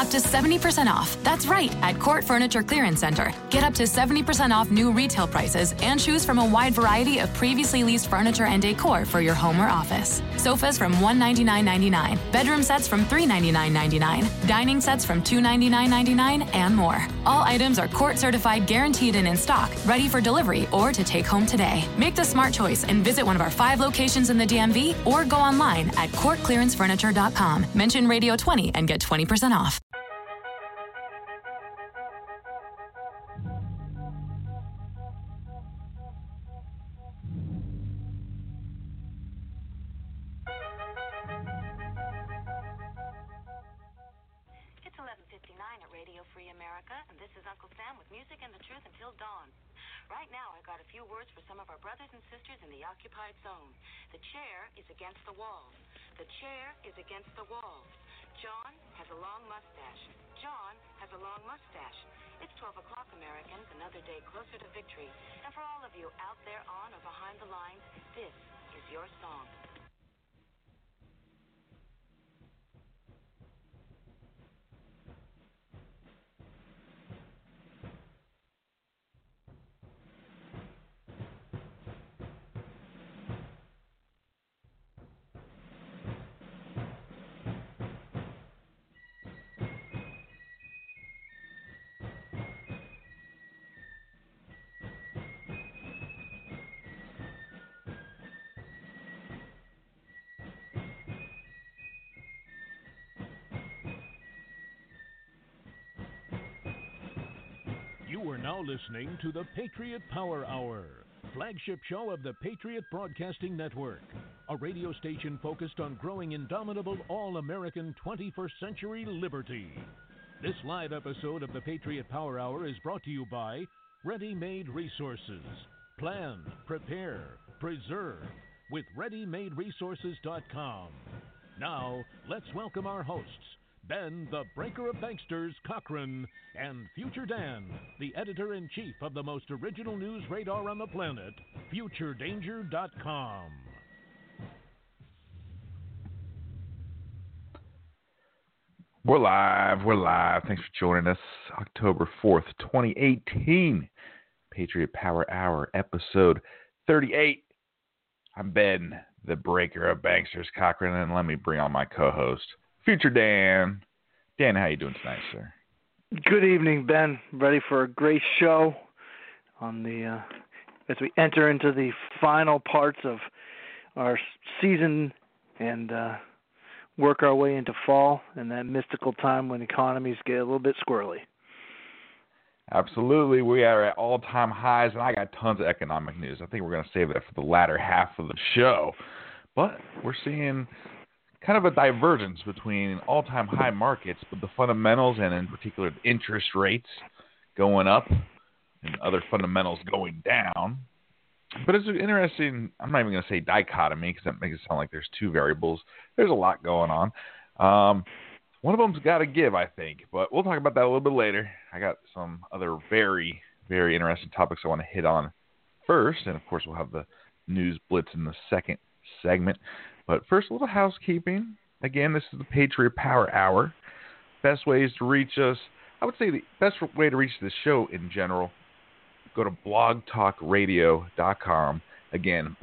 up to 70% off. That's right, at Court Furniture Clearance Center. Get up to 70% off new retail prices and choose from a wide variety of previously leased furniture and decor for your home or office. Sofas from $199.99, bedroom sets from $399.99, dining sets from $299.99, and more. All items are Court certified, guaranteed, and in stock, ready for delivery or to take home today. Make the smart choice and visit one of our 5 locations in the DMV or go online at courtclearancefurniture.com. Mention Radio 20 and get 20% off. It's 11:59 at Radio Free America, and this is Uncle Sam with music and the truth until dawn. Right now, I got a few words for some of our brothers and sisters in the occupied zone. The chair is against the walls. The chair is against the walls. John has a long mustache. John has a long mustache. It's 12 o'clock, Americans, another day closer to victory. And for all of you out there on or behind the lines, this is your song. You are now listening to the Patriot Power Hour, flagship show of the Patriot Broadcasting Network, a radio station focused on growing indomitable all-American 21st century liberty. This live episode of the Patriot Power Hour is brought to you by Ready Made Resources. Plan, prepare, preserve with ReadyMadeResources.com. Now, let's welcome our hosts, Ben, the Breaker of Banksters, Cochran, and Future Dan, the editor-in-chief of the most original news radar on the planet, FutureDanger.com. We're live. Thanks for joining us. October 4th, 2018, Patriot Power Hour, episode 38. I'm Ben, the Breaker of Banksters, Cochran, and let me bring on my co-host, Future Dan. Dan, how you doing tonight, sir? Good evening, Ben. Ready for a great show on the as we enter into the final parts of our season and work our way into fall and that mystical time when economies get a little bit squirrely. Absolutely. We are at all-time highs, and I got tons of economic news. I think we're going to save that for the latter half of the show. But we're seeing kind of a divergence between all-time high markets, but the fundamentals, and in particular interest rates going up and other fundamentals going down. But it's an interesting, I'm not even going to say dichotomy because that makes it sound like there's two variables. There's a lot going on. One of them's got to give, I think, but we'll talk about that a little bit later. I got some other very, very interesting topics I want to hit on first, and of course we'll have the news blitz in the second segment. But first, a little housekeeping. Again, this is the Patriot Power Hour. Best ways to reach us. I would say the best way to reach this show in general, go to blogtalkradio.com. Again,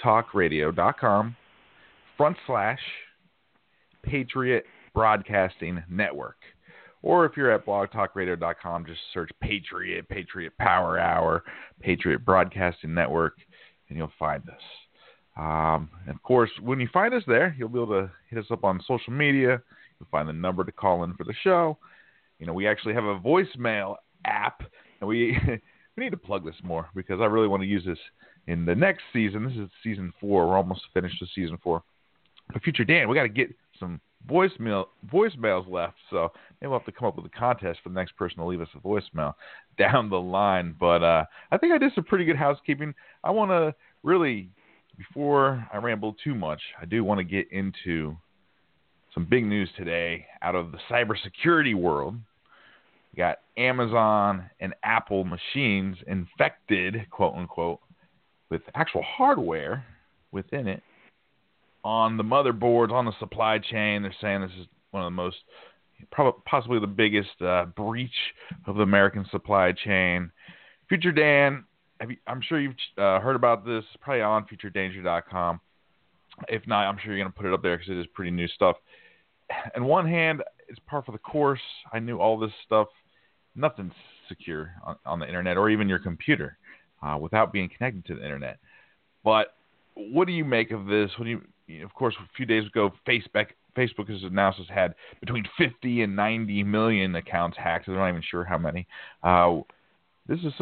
blogtalkradio.com/Patriot Broadcasting Network. Or if you're at blogtalkradio.com, just search Patriot Power Hour, Patriot Broadcasting Network, and you'll find us. And of course, when you find us there, you'll be able to hit us up on social media. You'll find the number to call in for the show. You know, we actually have a voicemail app, and we we need to plug this more because I really want to use this in the next season. This is season 4. We're almost finished with season 4. But Future Dan, we got to get some voicemails left, so maybe we'll have to come up with a contest for the next person to leave us a voicemail down the line. But I think I did some pretty good housekeeping. I want to really, before I ramble too much, I do want to get into some big news today out of the cybersecurity world. We got Amazon and Apple machines infected, quote unquote, with actual hardware within it on the motherboards, on the supply chain. They're saying this is one of the most, possibly the biggest breach of the American supply chain. Future Dan, I'm sure you've heard about this, probably on FutureDanger.com. If not, I'm sure you're going to put it up there because it is pretty new stuff. On one hand, it's par for the course. I knew all this stuff. Nothing's secure on the internet or even your computer without being connected to the internet. But what do you make of this? Of course, a few days ago, Facebook has announced it's had between 50 and 90 million accounts hacked. They're not even sure how many. This is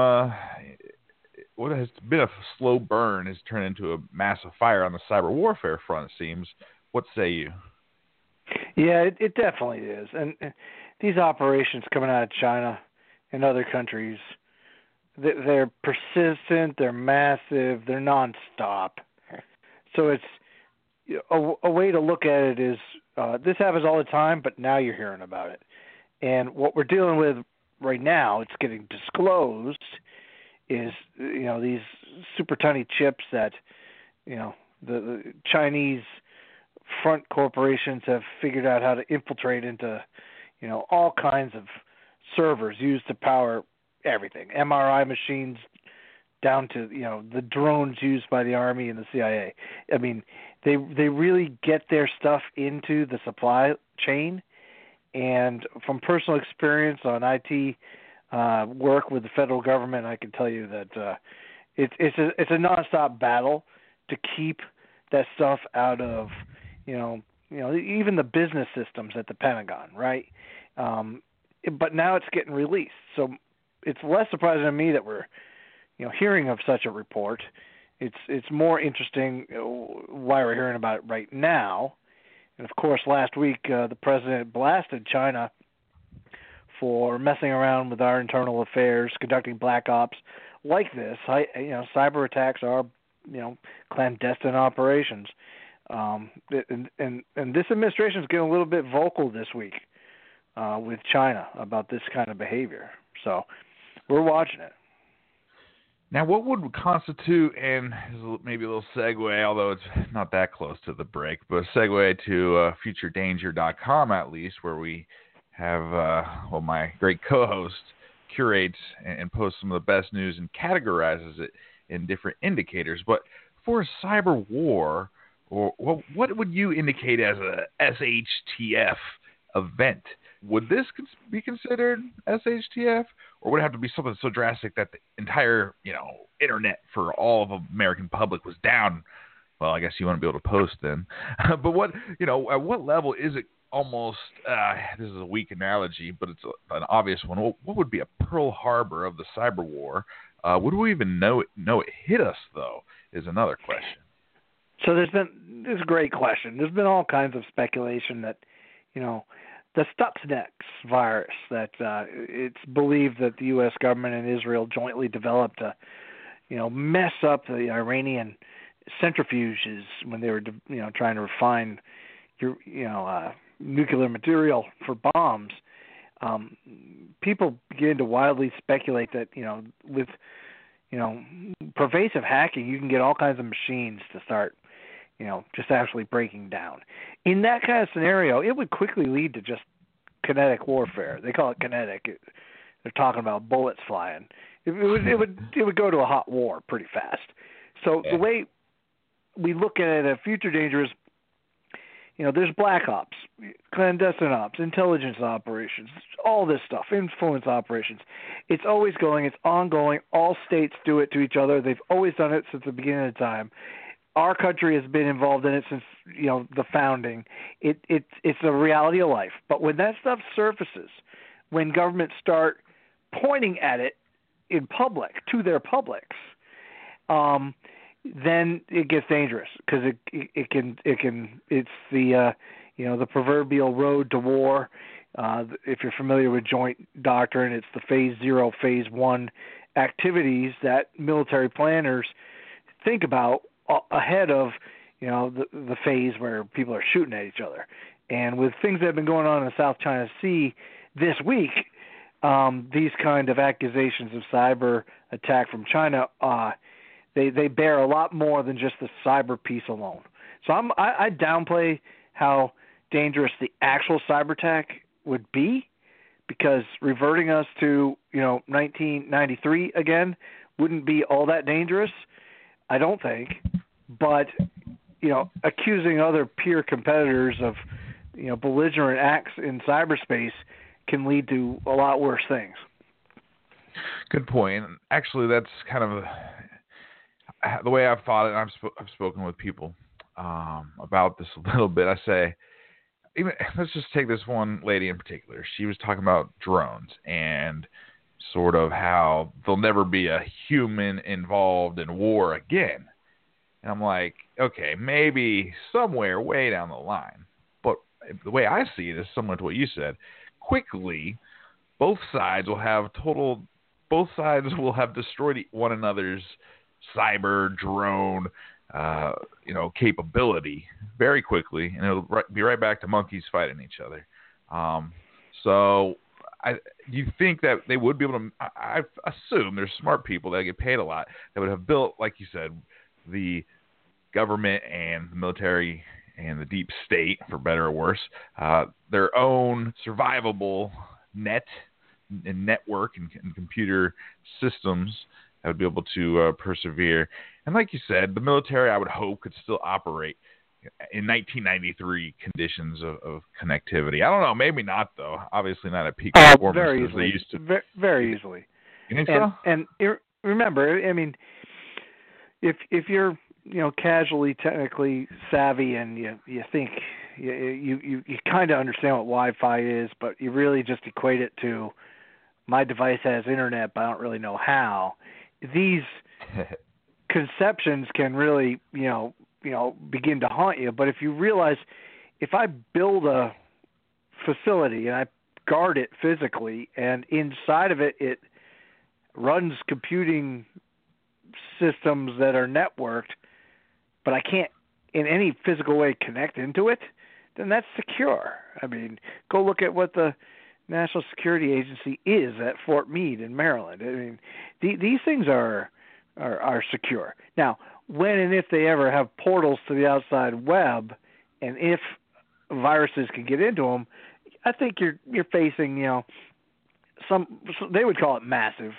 what has been a slow burn has turned into a massive fire on the cyber warfare front, it seems. What say you? Yeah, it definitely is. And these operations coming out of China and other countries, they're persistent, they're massive, they're nonstop. So it's a way to look at it is this happens all the time, but now you're hearing about it. And what we're dealing with right now, it's getting disclosed, is these super tiny chips that the Chinese front corporations have figured out how to infiltrate into all kinds of servers used to power everything, MRI machines down to the drones used by the Army and the CIA. I mean, they really get their stuff into the supply chain. And from personal experience on IT work with the federal government, I can tell you that it's a nonstop battle to keep that stuff out of even the business systems at the Pentagon, right? But now it's getting released, so it's less surprising to me that we're hearing of such a report. It's more interesting why we're hearing about it right now. And of course, last week the president blasted China for messing around with our internal affairs, conducting black ops like this. Cyber attacks are clandestine operations. And this administration is getting a little bit vocal this week with China about this kind of behavior. So we're watching it. Now, what would constitute, and maybe a little segue, although it's not that close to the break, but a segue to FutureDanger.com at least, where we have, my great co-host curates and posts some of the best news and categorizes it in different indicators. But for a cyber war, what would you indicate as a SHTF event? Would this be considered SHTF, or would it have to be something so drastic that the entire, internet for all of the American public was down? Well, I guess you wouldn't be able to post then. But at what level is it almost, this is a weak analogy, but it's an obvious one. What would be a Pearl Harbor of the cyber war? Would we even know it hit us, though, is another question. So this is a great question. There's been all kinds of speculation that, the Stuxnet virus, that it's believed that the U.S. government and Israel jointly developed to, mess up the Iranian centrifuges when they were, trying to refine, nuclear material for bombs. People begin to wildly speculate that, with, pervasive hacking, you can get all kinds of machines to start just actually breaking down. In that kind of scenario, it would quickly lead to just kinetic warfare. They call it kinetic. They're talking about bullets flying. It would go to a hot war pretty fast. So The way we look at it at Future Danger is, there's black ops, clandestine ops, intelligence operations, all this stuff, influence operations. It's always going. It's ongoing. All states do it to each other. They've always done it since the beginning of time. Our country has been involved in it since the founding. It's a reality of life. But when that stuff surfaces, when governments start pointing at it in public to their publics, then it gets dangerous because it's the proverbial road to war. If you're familiar with joint doctrine, it's the phase 0, phase 1 activities that military planners think about ahead of the phase where people are shooting at each other. And with things that have been going on in the South China Sea this week, these kind of accusations of cyber attack from China, they bear a lot more than just the cyber piece alone. So I downplay how dangerous the actual cyber attack would be, because reverting us to 1993 again wouldn't be all that dangerous, I don't think. But accusing other peer competitors of belligerent acts in cyberspace can lead to a lot worse things. Good point. Actually, that's kind of the way I've thought it. I've spoken with people about this a little bit. I say, let's just take this one lady in particular. She was talking about drones and sort of how there'll never be a human involved in war again. And I'm like, okay, maybe somewhere way down the line. But the way I see it is similar to what you said. Quickly, both sides will have destroyed one another's cyber drone capability very quickly, and it'll be right back to monkeys fighting each other. So you think that they would be able to? I assume there's smart people that get paid a lot that would have built, like you said, the government and the military and the deep state, for better or worse, their own survivable net and network and computer systems that would be able to persevere. And like you said, the military, I would hope, could still operate in 1993 conditions of connectivity. I don't know, maybe not, though. Obviously not at peak performance as they used to. Very easily. You think so? And remember, I mean, if you're casually technically savvy and you think you kind of understand what Wi-Fi is, but you really just equate it to my device has internet, but I don't really know how. These conceptions can really begin to haunt you. But if you realize, if I build a facility and I guard it physically, and inside of it runs computing systems that are networked, but I can't in any physical way connect into it, then that's secure. I mean, go look at what the National Security Agency is at Fort Meade in Maryland. I mean, these things are secure. Now, when and if they ever have portals to the outside web, and if viruses can get into them, I think you're facing they would call it massive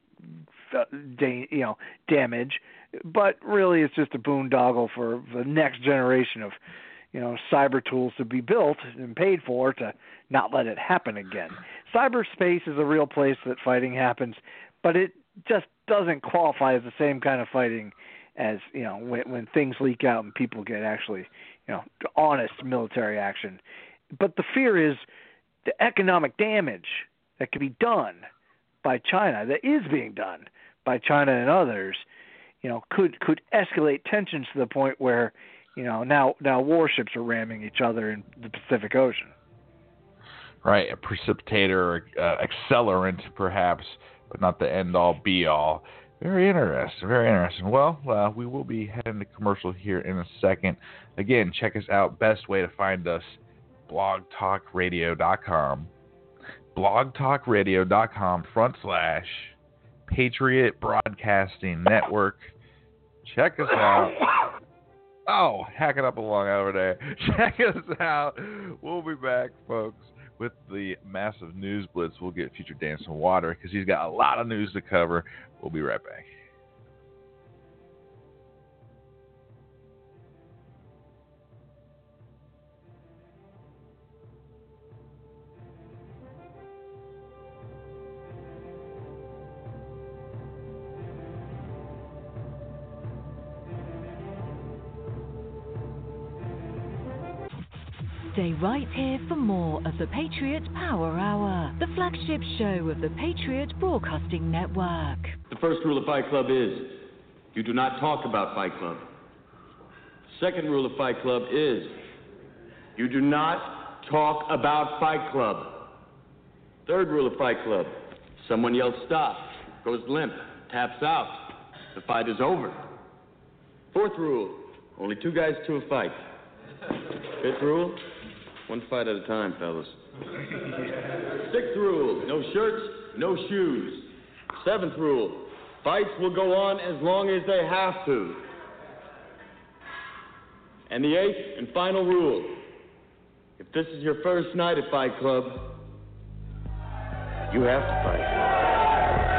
damage, but really it's just a boondoggle for the next generation of cyber tools to be built and paid for to not let it happen again. Cyberspace is a real place that fighting happens, but it just doesn't qualify as the same kind of fighting as when things leak out and people get actually honest military action. But the fear is the economic damage that can be done by China, that is being done by China and others, could escalate tensions to the point where now warships are ramming each other in the Pacific Ocean. Right, a precipitator, accelerant perhaps, but not the end-all, be-all. Very interesting, very interesting. Well, we will be heading to commercial here in a second. Again, check us out. Best way to find us, blogtalkradio.com. blogtalkradio.com/Patriot Broadcasting Network. Check us out. Oh, hacking up along over there. Check us out. We'll be back, folks, with the massive news blitz. We'll get Future Dan some water because he's got a lot of news to cover. We'll be right back. Stay right here for more of the Patriot Power Hour, the flagship show of the Patriot Broadcasting Network. The first rule of Fight Club is, you do not talk about Fight Club. Second rule of Fight Club is, you do not talk about Fight Club. Third rule of Fight Club, someone yells stop, goes limp, taps out, the fight is over. Fourth rule, only two guys to a fight. Fifth rule, one fight at a time, fellas. Sixth rule, no shirts, no shoes. Seventh rule, fights will go on as long as they have to. And the eighth and final rule, if this is your first night at Fight Club, You have to fight.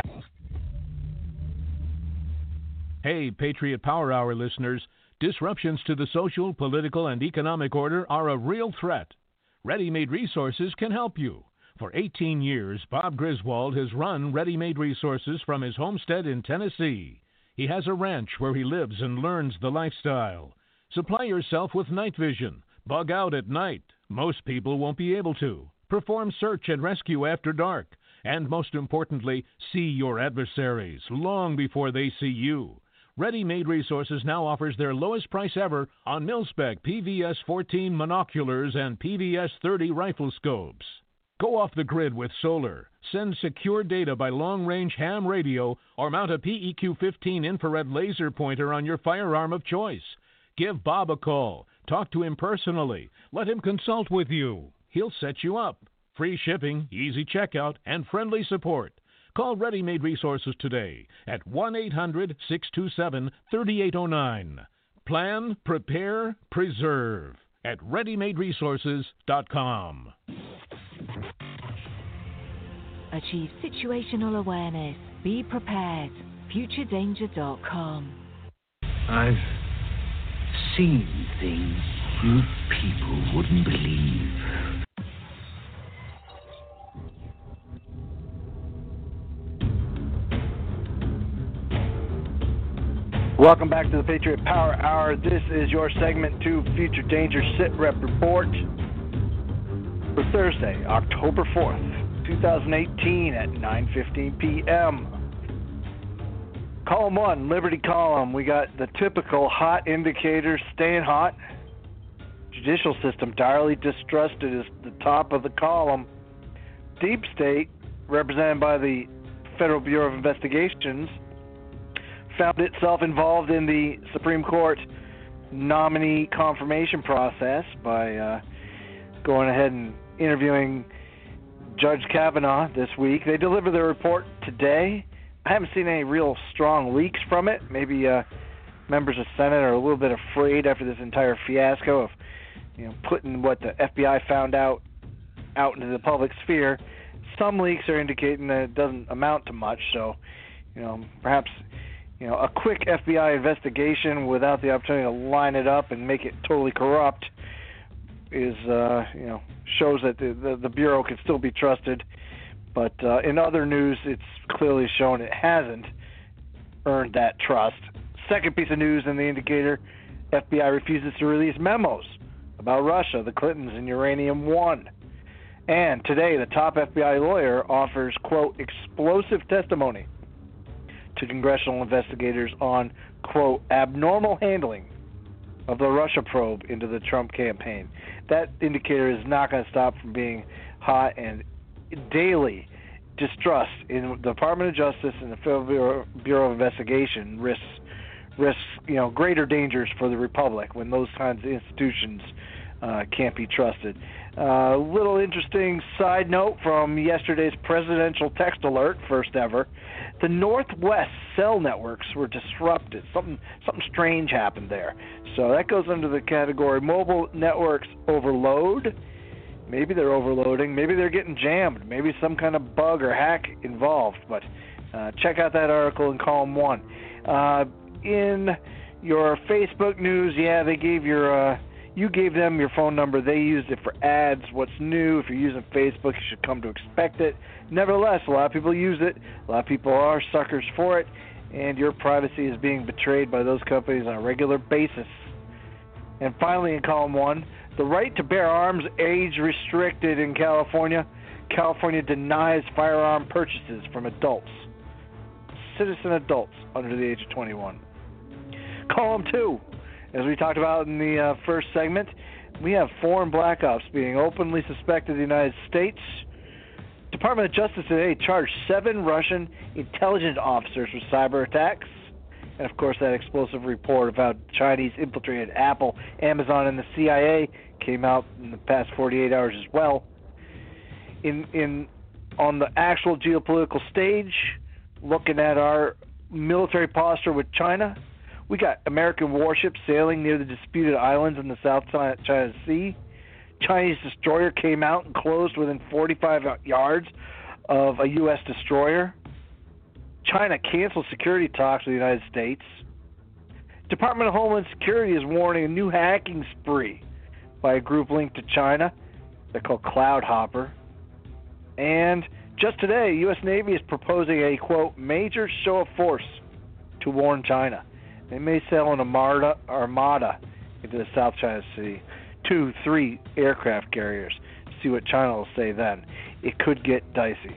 Hey, Patriot Power Hour listeners, disruptions to the social, political, and economic order are a real threat. Ready-Made Resources can help you. For 18 years, Bob Griswold has run Ready-Made Resources from his homestead in Tennessee. He has a ranch where he lives and learns the lifestyle. Supply yourself with night vision. Bug out at night. Most people won't be able to. Perform search and rescue after dark. And most importantly, see your adversaries long before they see you. Ready-Made Resources now offers their lowest price ever on mil-spec PVS 14 monoculars and PVS 30 rifle scopes. Go off the grid with solar, send secure data by long-range ham radio, or mount a PEQ-15 infrared laser pointer on your firearm of choice. Give Bob a call. Talk to him personally. Let him consult with you. He'll set you up. Free shipping, easy checkout, and friendly support. Call Ready-Made Resources today at 1-800-627-3809. Plan, prepare, preserve at ReadyMadeResources.com. Achieve situational awareness. Be prepared. FutureDanger.com. I've seen things you people wouldn't believe. Welcome back to the Patriot Power Hour. This is your segment 2 Future Danger Sit Rep Report for Thursday, October 4th, 2018 at 9:15 p.m. Column 1, Liberty Column. We got the typical hot indicators staying hot. Judicial system direly distrusted is the top of the column. Deep State, represented by the Federal Bureau of Investigations, found itself involved in the Supreme Court nominee confirmation process by going ahead and interviewing Judge Kavanaugh this week. They delivered their report today. I haven't seen any real strong leaks from it. Maybe members of Senate are a little bit afraid after this entire fiasco of putting what the FBI found out into the public sphere. Some leaks are indicating that it doesn't amount to much, so perhaps a quick FBI investigation without the opportunity to line it up and make it totally corrupt is, shows that the Bureau can still be trusted. But in other news, it's clearly shown it hasn't earned that trust. Second piece of news in the indicator, FBI refuses to release memos about Russia, the Clintons, and Uranium One. And today, the top FBI lawyer offers, quote, explosive testimony to congressional investigators on, quote, abnormal handling of the Russia probe into the Trump campaign. That indicator is not going to stop from being hot, and daily distrust in the Department of Justice and the Federal Bureau of Investigation risks greater dangers for the Republic when those kinds of institutions can't be trusted. Little interesting side note from yesterday's presidential text alert, first ever. The Northwest cell networks were disrupted. Something strange happened there. So that goes under the category mobile networks overload. Maybe they're overloading. Maybe they're getting jammed. Maybe some kind of bug or hack involved. But check out that article in column 1. In your Facebook news, they gave you gave them your phone number. They used it for ads. What's new? If you're using Facebook, you should come to expect it. Nevertheless, a lot of people use it. A lot of people are suckers for it. And your privacy is being betrayed by those companies on a regular basis. And finally, in column 1, the right to bear arms age restricted in California. California denies firearm purchases from adults, citizen adults under the age of 21. Column 2. As we talked about in the first segment, we have foreign black ops being openly suspected in the United States. Department of Justice today charged 7 Russian intelligence officers with cyber attacks. And, of course, that explosive report of how Chinese infiltrated Apple, Amazon, and the CIA came out in the past 48 hours as well. On the actual geopolitical stage, looking at our military posture with China, we got American warships sailing near the disputed islands in the South China Sea. Chinese destroyer came out and closed within 45 yards of a U.S. destroyer. China canceled security talks with the United States. Department of Homeland Security is warning a new hacking spree by a group linked to China. They're called Cloud Hopper. And just today, U.S. Navy is proposing a, quote, major show of force to warn China. They may sail an armada into the South China Sea, 2-3 aircraft carriers. See what China will say then. It could get dicey.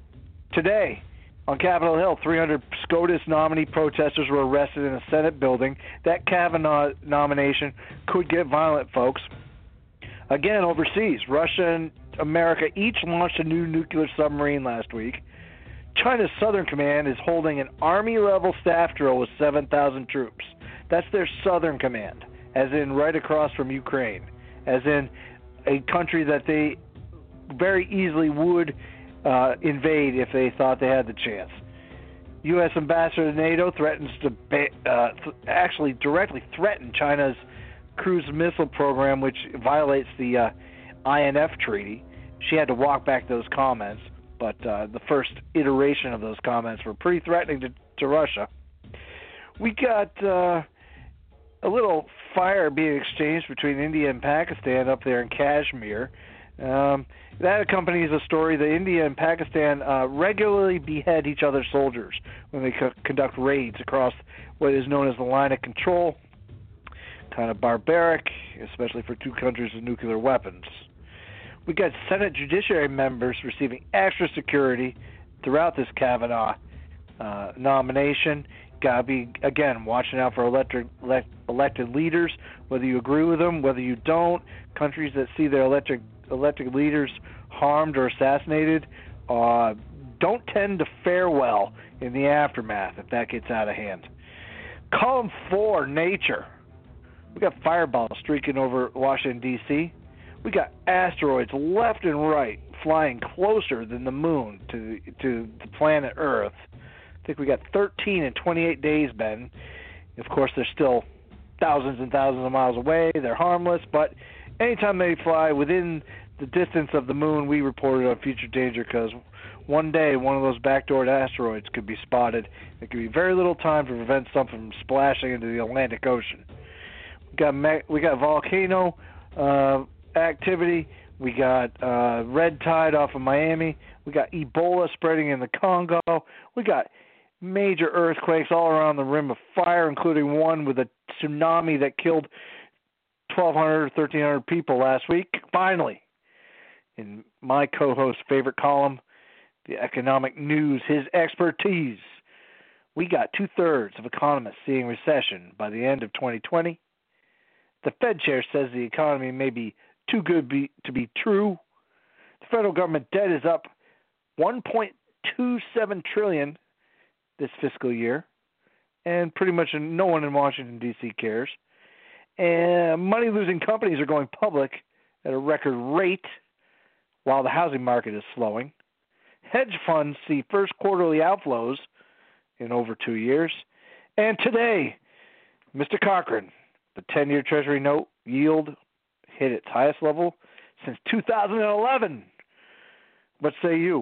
Today, on Capitol Hill, 300 SCOTUS nominee protesters were arrested in a Senate building. That Kavanaugh nomination could get violent, folks. Again, overseas, Russia and America each launched a new nuclear submarine last week. China's Southern Command is holding an Army-level staff drill with 7,000 troops. That's their Southern Command, as in right across from Ukraine, as in a country that they very easily would invade if they thought they had the chance. U.S. Ambassador to NATO threatens to actually directly threaten China's cruise missile program, which violates the INF treaty. She had to walk back those comments, but the first iteration of those comments were pretty threatening to Russia. We got a little fire being exchanged between India and Pakistan up there in Kashmir. That accompanies a story that India and Pakistan regularly behead each other's soldiers when they conduct raids across what is known as the line of control. Kind of barbaric, especially for two countries with nuclear weapons. We got Senate Judiciary members receiving extra security throughout this Kavanaugh nomination. Got to be, again, watching out for elected leaders, whether you agree with them, whether you don't. Countries that see their elected leaders harmed or assassinated don't tend to fare well in the aftermath if that gets out of hand. Column 4, Nature. We got fireballs streaking over Washington, D.C. We got asteroids left and right flying closer than the moon to the planet Earth. I think we got 13 in 28 days, Ben. Of course, they're still thousands and thousands of miles away. They're harmless, but anytime they fly within the distance of the moon, we reported on future danger because one day one of those backdoored asteroids could be spotted. There could be very little time to prevent something from splashing into the Atlantic Ocean. We got volcano activity. We got red tide off of Miami. We got Ebola spreading in the Congo. We got major earthquakes all around the Rim of Fire, including one with a tsunami that killed 1,200 or 1,300 people last week. Finally, in my co-host's favorite column, the economic news, his expertise, we got 2/3 of economists seeing recession by the end of 2020. The Fed chair says the economy may be too good to be true. The federal government debt is up $1.27 trillion this fiscal year, and pretty much no one in Washington, D.C. cares. And money-losing companies are going public at a record rate while the housing market is slowing. Hedge funds see first quarterly outflows in over 2 years. And today, Mr. Cochran, the 10-year Treasury note yield hit its highest level since 2011. What say you?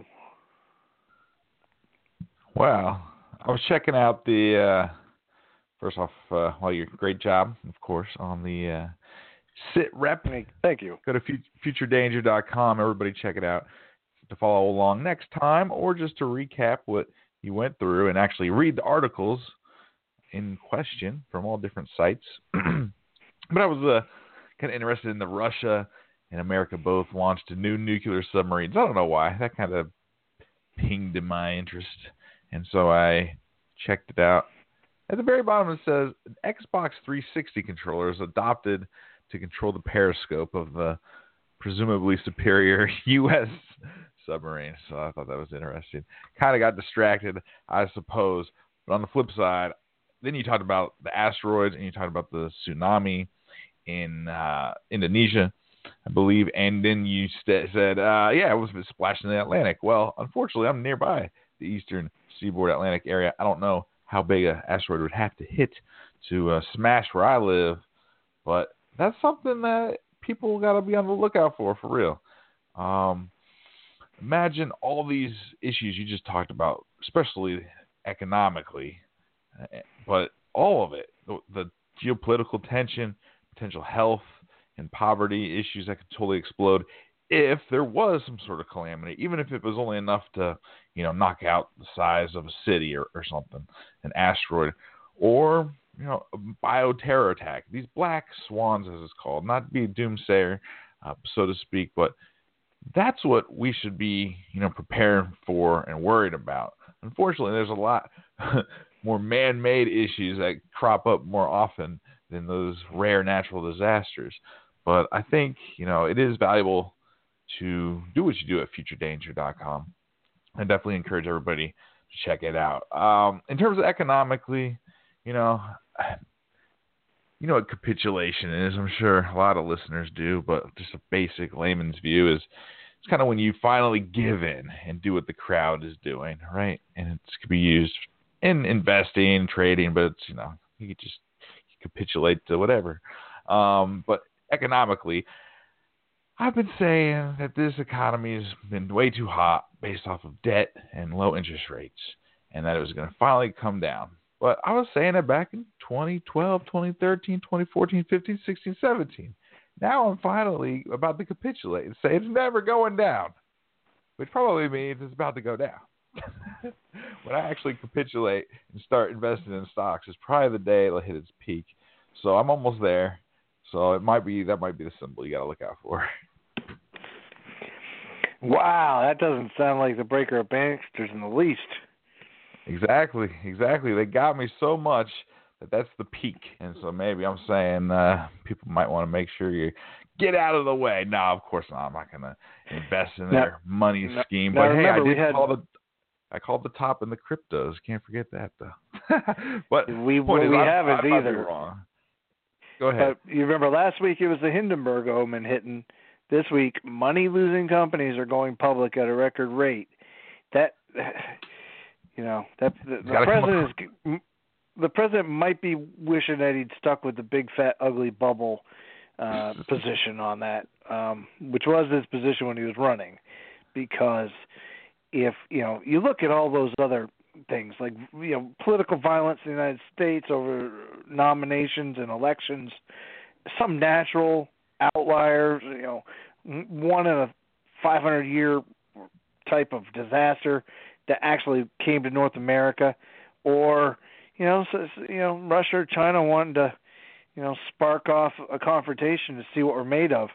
Well, I was checking out the, first off, your great job, of course, on the sit rep. Thank you. Go to futuredanger.com. Everybody check it out to follow along next time, or just to recap what you went through and actually read the articles in question from all different sites. But I was kind of interested in the Russia and America both launched new nuclear submarines. I don't know why. That kind of pinged in my interest. And so I checked it out. At the very bottom it says, an Xbox 360 controller is adopted to control the periscope of the presumably superior U.S. submarine. So I thought that was interesting. Kind of got distracted, I suppose. But on the flip side, then you talked about the asteroids and you talked about the tsunami in Indonesia, I believe. And then you said, it was splashing in the Atlantic. Well, unfortunately, I'm nearby the eastern seaboard Atlantic area. I don't know how big an asteroid would have to hit to smash where I live, but that's something that people got to be on the lookout for real. imagine all these issues you just talked about, especially economically, but all of it, the geopolitical tension, potential health and poverty issues that could totally explode if there was some sort of calamity, even if it was only enough to, knock out the size of a city or something, an asteroid, or, a bioterror attack. These black swans, as it's called, not to be a doomsayer, so to speak, but that's what we should be, preparing for and worried about. Unfortunately, there's a lot more man-made issues that crop up more often than those rare natural disasters. But I think, it is valuable to do what you do at futuredanger.com. I definitely encourage everybody to check it out. In terms of economically, what capitulation is. I'm sure a lot of listeners do, but just a basic layman's view is it's kind of when you finally give in and do what the crowd is doing, right? And it could be used in investing, trading, but it's, you could just capitulate to whatever. But economically, I've been saying that this economy has been way too hot based off of debt and low interest rates, and that it was going to finally come down. But I was saying it back in 2012, 2013, 2014, 15, 16, 17. Now I'm finally about to capitulate and say it's never going down, which probably means it's about to go down. When I actually capitulate and start investing in stocks, it's probably the day it'll hit its peak. So I'm almost there. So that might be the symbol you got to look out for. Wow, that doesn't sound like the breaker of banksters in the least. Exactly. They got me so much that that's the peak. And so maybe I'm saying people might want to make sure you get out of the way. No, of course not. I'm not going to invest in their money scheme. But hey, I called the top in the cryptos. Can't forget that, though. But we haven't either. Wrong. Go ahead. You remember last week it was the Hindenburg omen hitting. This week, money-losing companies are going public at a record rate. The president might be wishing that he'd stuck with the big, fat, ugly bubble position on that, which was his position when he was running. Because if you look at all those other things like political violence in the United States over nominations and elections, some natural outliers, one in a 500-year type of disaster that actually came to North America, or Russia or China wanting to spark off a confrontation to see what we're made of.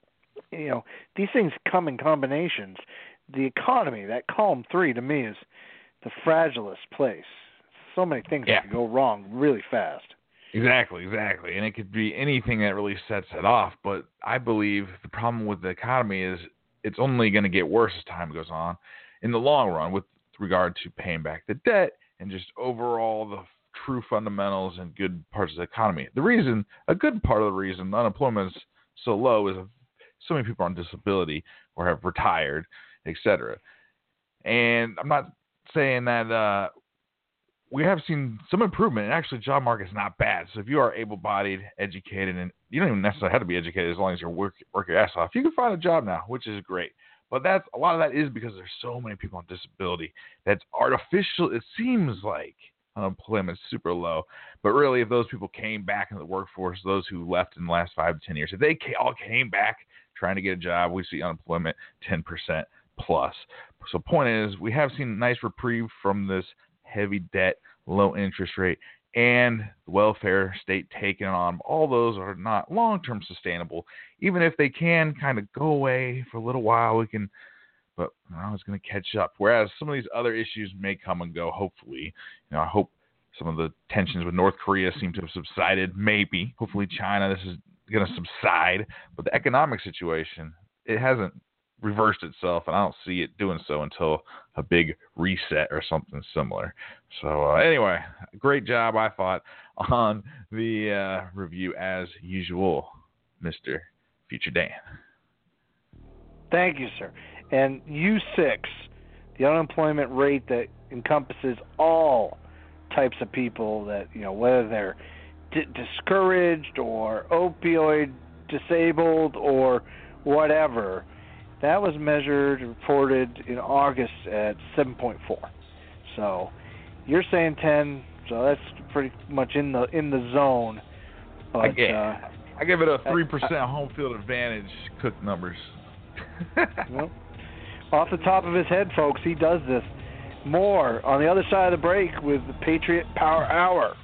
These things come in combinations. The economy, that column 3 to me is the fragilest place. So many things that could go wrong really fast. Exactly. And it could be anything that really sets it off. But I believe the problem with the economy is it's only going to get worse as time goes on in the long run with regard to paying back the debt and just overall the true fundamentals and good parts of the economy. A good part of the reason unemployment is so low is so many people are on disability or have retired, etc. And I'm not saying that we have seen some improvement, and actually job market is not bad. So if you are able-bodied, educated, and you don't even necessarily have to be educated as long as you work your ass off, you can find a job now, which is great. But a lot of that is because there's so many people on disability that's artificial. It seems like unemployment is super low, but really if those people came back into the workforce, those who left in the last 5 to 10 years, if they all came back trying to get a job, we see unemployment 10% plus. So point is, we have seen a nice reprieve from this heavy debt, low interest rate, and the welfare state taking on. All those are not long-term sustainable. Even if they can kind of go away for a little while, it's going to catch up. Whereas some of these other issues may come and go, hopefully. I hope some of the tensions with North Korea seem to have subsided, maybe. Hopefully China, this is going to subside. But the economic situation, it hasn't reversed itself, and I don't see it doing so until a big reset or something similar. So anyway, great job, I thought, on the review as usual, Mr. Future Dan. Thank you, sir. And U6, the unemployment rate that encompasses all types of people that, whether they're discouraged or opioid disabled or whatever, That was measured, reported in August at 7.4. So you're saying 10, so that's pretty much in the zone. But, I give it a 3% home field advantage. Cook numbers. Well, off the top of his head, folks, he does this. More on the other side of the break with the Patriot Power Hour.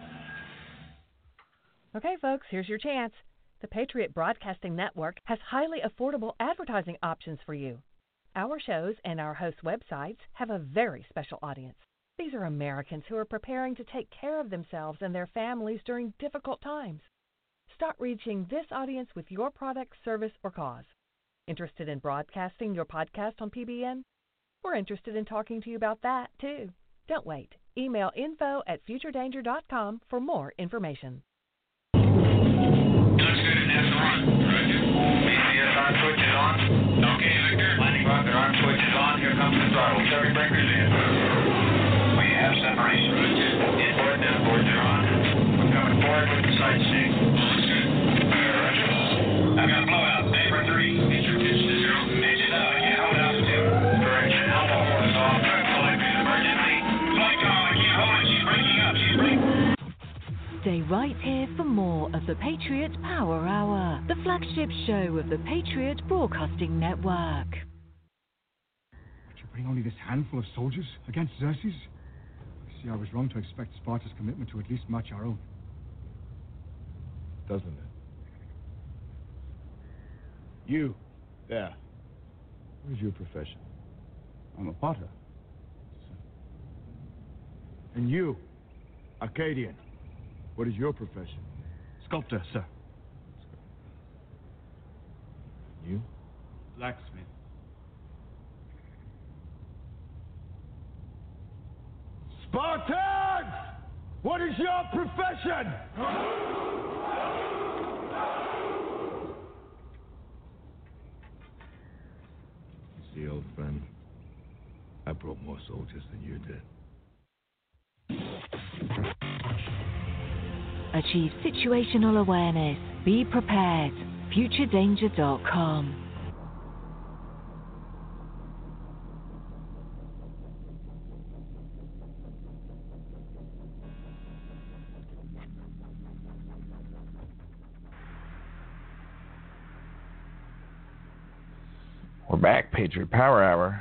Okay, folks, here's your chance. The Patriot Broadcasting Network has highly affordable advertising options for you. Our shows and our host websites have a very special audience. These are Americans who are preparing to take care of themselves and their families during difficult times. Start reaching this audience with your product, service, or cause. Interested in broadcasting your podcast on PBN? We're interested in talking to you about that, too. Don't wait. Email info@futuredanger.com for more information. Arm switch is on. Okay, Victor. Landing rocket arm switch is on. Here comes the throttle. Circuit breakers in. We have separation. Inboard and outboard are on. We're coming forward with the sightseeing. Looks good. Roger. I've got a blowout. Vapor 3. Major pitch to 0. Engine out. I can't hold altitude. Correction. Alpha 4 is off. Flight emergency. Flight call. I can't hold it. She's breaking up. She's breaking. Stay right here for more of the Patriot Power Hour, the flagship show of the Patriot Broadcasting Network. But you bring only this handful of soldiers against Xerxes? I see I was wrong to expect Sparta's commitment to at least match our own. Doesn't it? You, there. What is your profession? I'm a potter. And you, Arcadian. What is your profession? Sculptor, sir. You? Blacksmith. Spartans! What is your profession? You see, old friend, I brought more soldiers than you did. Achieve situational awareness. Be prepared. FutureDanger.com. We're back, Patriot Power Hour.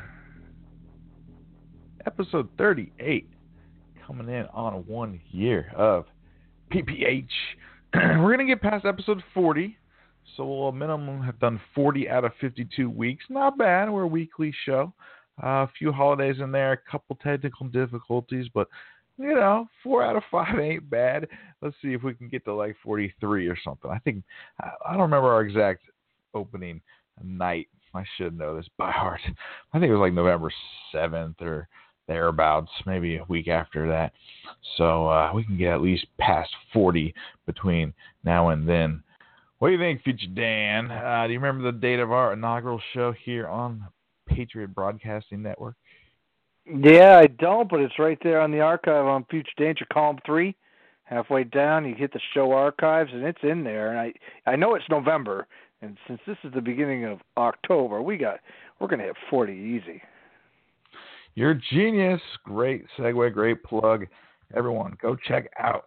Episode 38. Coming in on 1 year of PPH. We're going to get past episode 40, so we'll minimum have done 40 out of 52 weeks. Not bad. We're a weekly show. A few holidays in there, a couple technical difficulties, but, 4 out of 5 ain't bad. Let's see if we can get to like 43 or something. I don't remember our exact opening night. I should know this by heart. I think it was like November 7th or thereabouts, maybe a week after that. So we can get at least past 40 between now and then. What do you think, Future Dan? Do you remember the date of our inaugural show here on Patriot Broadcasting Network? Yeah, I don't, but it's right there on the archive on Future Danger, column 3. Halfway down, you hit the show archives, and it's in there. And I know it's November, and since this is the beginning of October, we're going to hit 40 easy. You're a genius. Great segue, great plug. Everyone, go check out,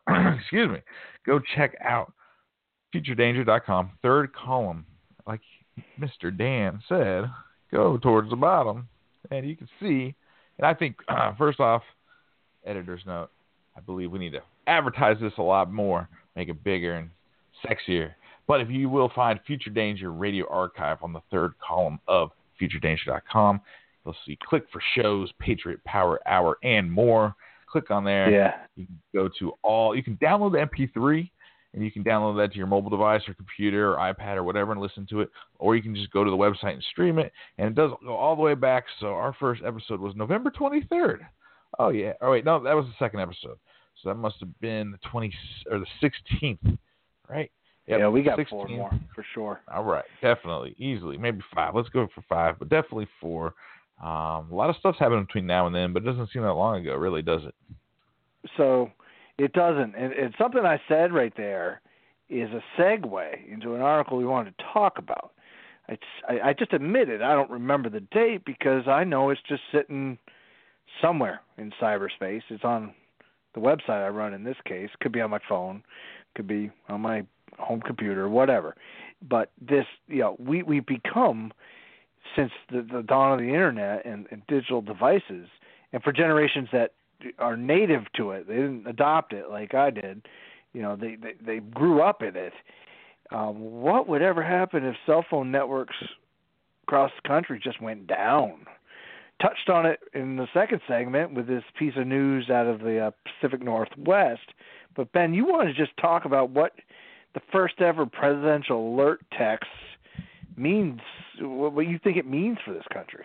go check out FutureDanger.com, third column. Like Mr. Dan said, go towards the bottom, and you can see. And I think, first off, editor's note, I believe we need to advertise this a lot more, make it bigger and sexier. But if you will find Future Danger Radio Archive on the third column of FutureDanger.com, you'll see click for shows, Patriot Power Hour, and more. Click on there. Yeah. You can go to you can download the MP3, and you can download that to your mobile device or computer or iPad or whatever and listen to it. Or you can just go to the website and stream it. And it does go all the way back. So our first episode was November 23rd. Oh, yeah. Oh, wait. No, that was the second episode. So that must have been the 16th, right? Yep, yeah, we got 16th. 4 more for sure. All right. Definitely. Easily. Maybe 5. Let's go for 5, but definitely 4. A lot of stuff's happened between now and then, but it doesn't seem that long ago, really, does it? So it doesn't. And something I said right there is a segue into an article we wanted to talk about. I just admit it. I don't remember the date because I know it's just sitting somewhere in cyberspace. It's on the website I run in this case. Could be on my phone, could be on my home computer, whatever. But this, we become, since the dawn of the internet and digital devices, and for generations that are native to it, they didn't adopt it like I did. They grew up in it. What would ever happen if cell phone networks across the country just went down? Touched on it in the second segment with this piece of news out of the Pacific Northwest. But, Ben, you want to just talk about what the first ever presidential alert text means, what you think it means for this country.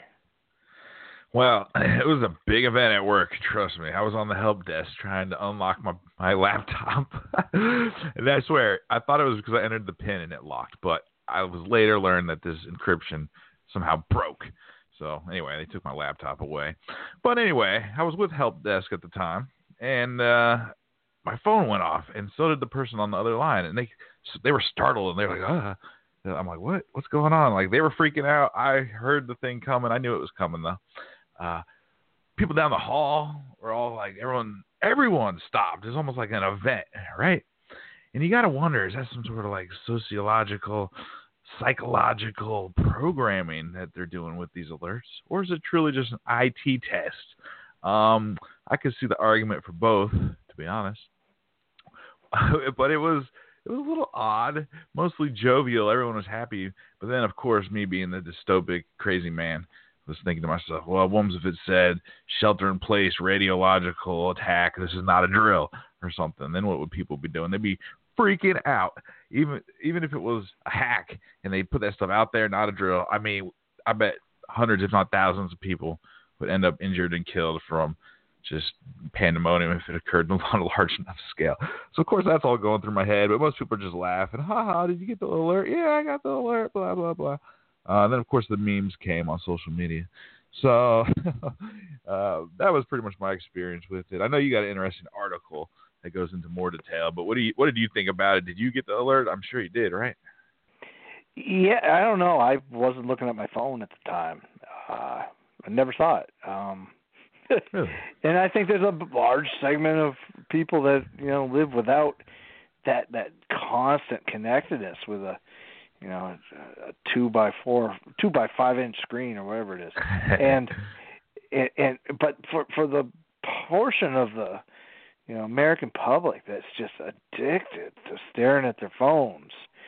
Well, it was a big event at work, trust me. I was on the help desk trying to unlock my laptop. And I swear, I thought it was because I entered the PIN and it locked, but I was later learned that this encryption somehow broke. So anyway, they took my laptop away. But anyway, I was with help desk at the time, and my phone went off, and so did the person on the other line. And they were startled, and they were like, "Ah." I'm like, what's going on? Like, they were freaking out. I heard the thing coming. I knew it was coming, though. People down the hall were all like, everyone stopped. It's almost like an event, right? And you got to wonder, is that some sort of like sociological, psychological programming that they're doing with these alerts? Or is it truly just an IT test? I could see the argument for both, to be honest. But it was a little odd, mostly jovial. Everyone was happy. But then, of course, me being the dystopic, crazy man, was thinking to myself, well, what if it said shelter in place, radiological attack, this is not a drill or something? Then what would people be doing? They'd be freaking out. Even if it was a hack and they put that stuff out there, not a drill. I mean, I bet hundreds, if not thousands of people would end up injured and killed from just pandemonium if it occurred on a large enough scale. So, of course, that's all going through my head, but most people are just laughing. Ha, did you get the alert? Yeah, I got the alert, blah, blah, blah. Then, of course, the memes came on social media. So that was pretty much my experience with it. I know you got an interesting article that goes into more detail, but what did you think about it? Did you get the alert? I'm sure you did, right? Yeah, I don't know. I wasn't looking at my phone at the time. I never saw it. Really? And I think there's a large segment of people that live without that constant connectedness with a 2x5 inch screen or whatever it is, and but for the portion of the American public that's just addicted to staring at their phones,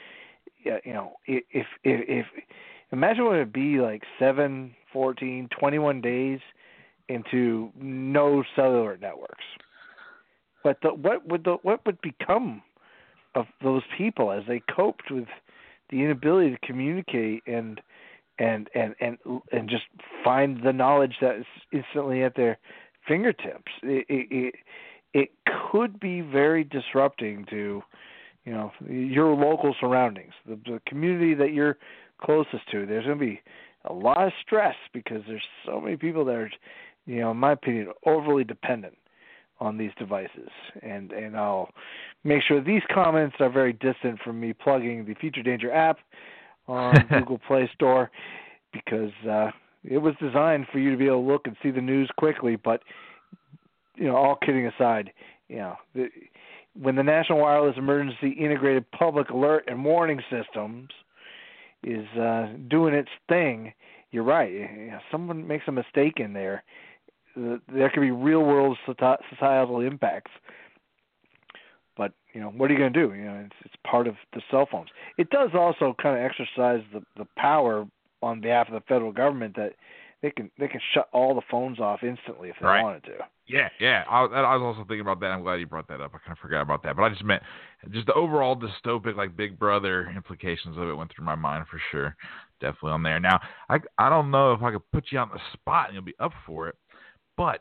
if imagine what it'd be like 7, 14, 21 days into no cellular networks. But what would become of those people as they coped with the inability to communicate and just find the knowledge that is instantly at their fingertips? It could be very disrupting to your local surroundings, the community that you're closest to. There's going to be a lot of stress because there's so many people that are, in my opinion, overly dependent on these devices. And I'll make sure these comments are very distant from me plugging the Future Danger app on Google Play Store, because it was designed for you to be able to look and see the news quickly. But, all kidding aside, when the National Wireless Emergency Integrated Public Alert and Warning Systems is doing its thing, you're right. Someone makes a mistake in there, there could be real-world societal impacts. But, what are you going to do? It's part of the cell phones. It does also kind of exercise the power on behalf of the federal government that they can shut all the phones off instantly if they wanted to. Yeah. I was also thinking about that. I'm glad you brought that up. I kind of forgot about that. But I just meant just the overall dystopic, like Big Brother implications of it went through my mind for sure. Definitely on there. Now, I don't know if I could put you on the spot and you'll be up for it. But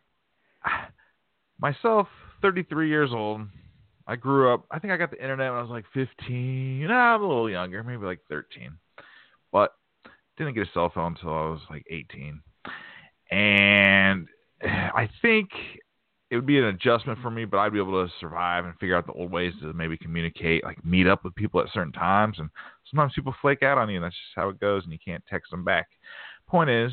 myself, 33 years old, I grew up, I think I got the internet when I was like 15. I'm a little younger, maybe like 13. But didn't get a cell phone until I was like 18. And I think it would be an adjustment for me, but I'd be able to survive and figure out the old ways to maybe communicate, like meet up with people at certain times. And sometimes people flake out on you, and that's just how it goes, and you can't text them back. Point is,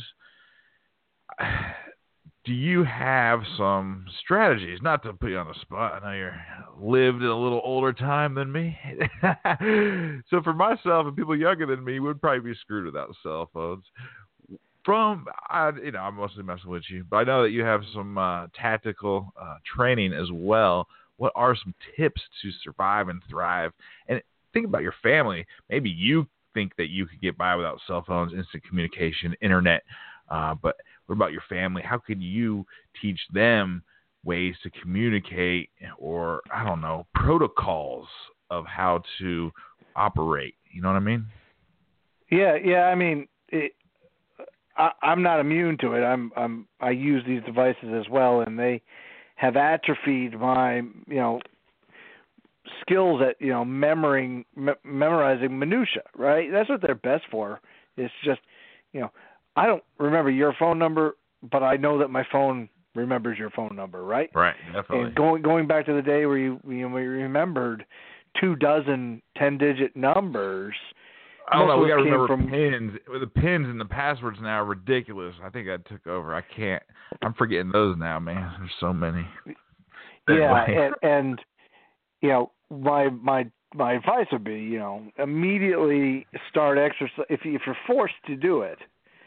do you have some strategies? Not to put you on the spot. I know you're lived in a little older time than me. So for myself and people younger than me, would probably be screwed without cell phones. I'm mostly messing with you, but I know that you have some tactical training as well. What are some tips to survive and thrive? And think about your family. Maybe you think that you could get by without cell phones, instant communication, internet, but what about your family? How can you teach them ways to communicate, or, I don't know, protocols of how to operate? You know what I mean? Yeah. I mean, I'm not immune to it. I use these devices as well, and they have atrophied my, skills at, memorizing minutia, right? That's what they're best for. It's just, I don't remember your phone number, but I know that my phone remembers your phone number, right? Right, definitely. And going back to the day where you remembered 24 10-digit numbers. I don't know. We got to remember pins. The pins and the passwords now are ridiculous. I think I took over. I'm forgetting those now, man. There's so many. Yeah, and my advice would be, immediately start exercise. If you're forced to do it,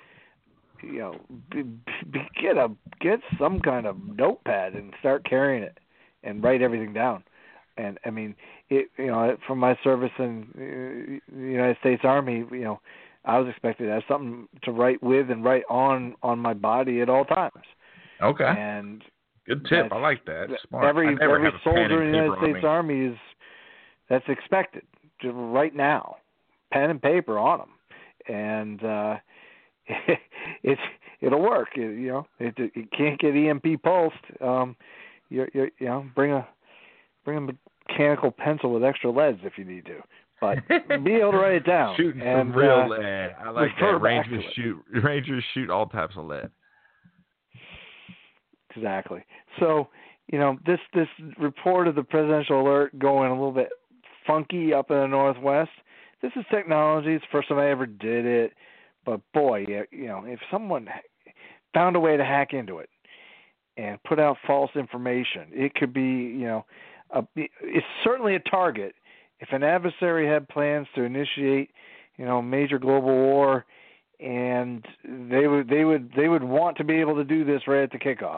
get some kind of notepad and start carrying it and write everything down. And I mean, from my service in the United States Army, I was expected to have something to write with and write on my body at all times. Okay. And good tip. I like that. Smart. Every soldier in the United States Army that's expected to right now, pen and paper on them, and it'll work. It can't get EMP pulsed. Bring a mechanical pencil with extra leads if you need to, but be able to write it down. Shooting some real lead. I like that. Rangers shoot all types of lead. Exactly. So, this report of the presidential alert going a little bit funky up in the Northwest, this is technology. It's the first time I ever did it. But boy, if someone found a way to hack into it and put out false information, it could be, it's certainly a target. If an adversary had plans to initiate, major global war, and they would want to be able to do this right at the kickoff.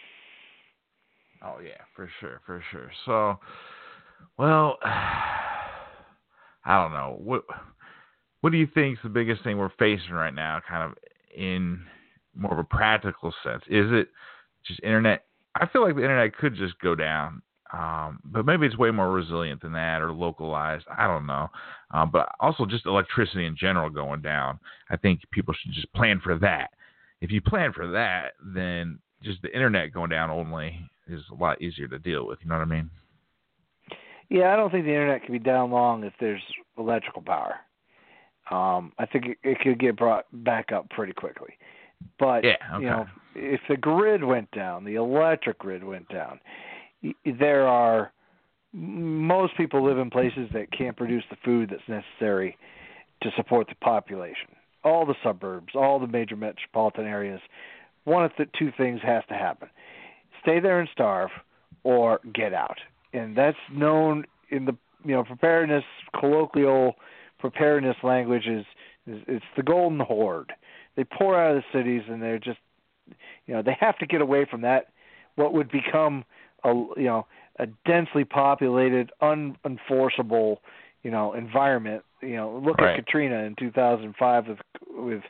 Oh yeah, for sure. So, well, I don't know. What do you think is the biggest thing we're facing right now, kind of in more of a practical sense? Is it just internet? I feel like the internet could just go down, but maybe it's way more resilient than that, or localized. I don't know. But also just electricity in general going down. I think people should just plan for that. If you plan for that, then just the internet going down only is a lot easier to deal with. You know what I mean? Yeah, I don't think the internet can be down long if there's electrical power. I think it could get brought back up pretty quickly. But, if the grid went down, the electric grid went down, most people live in places that can't produce the food that's necessary to support the population. All the suburbs, all the major metropolitan areas, one of the two things has to happen. Stay there and starve, or get out. And that's known in the preparedness, colloquial preparedness language is it's the golden horde. They pour out of the cities, and they're just, they have to get away from that, what would become a densely populated, unenforceable, environment. Look at Katrina in 2005 with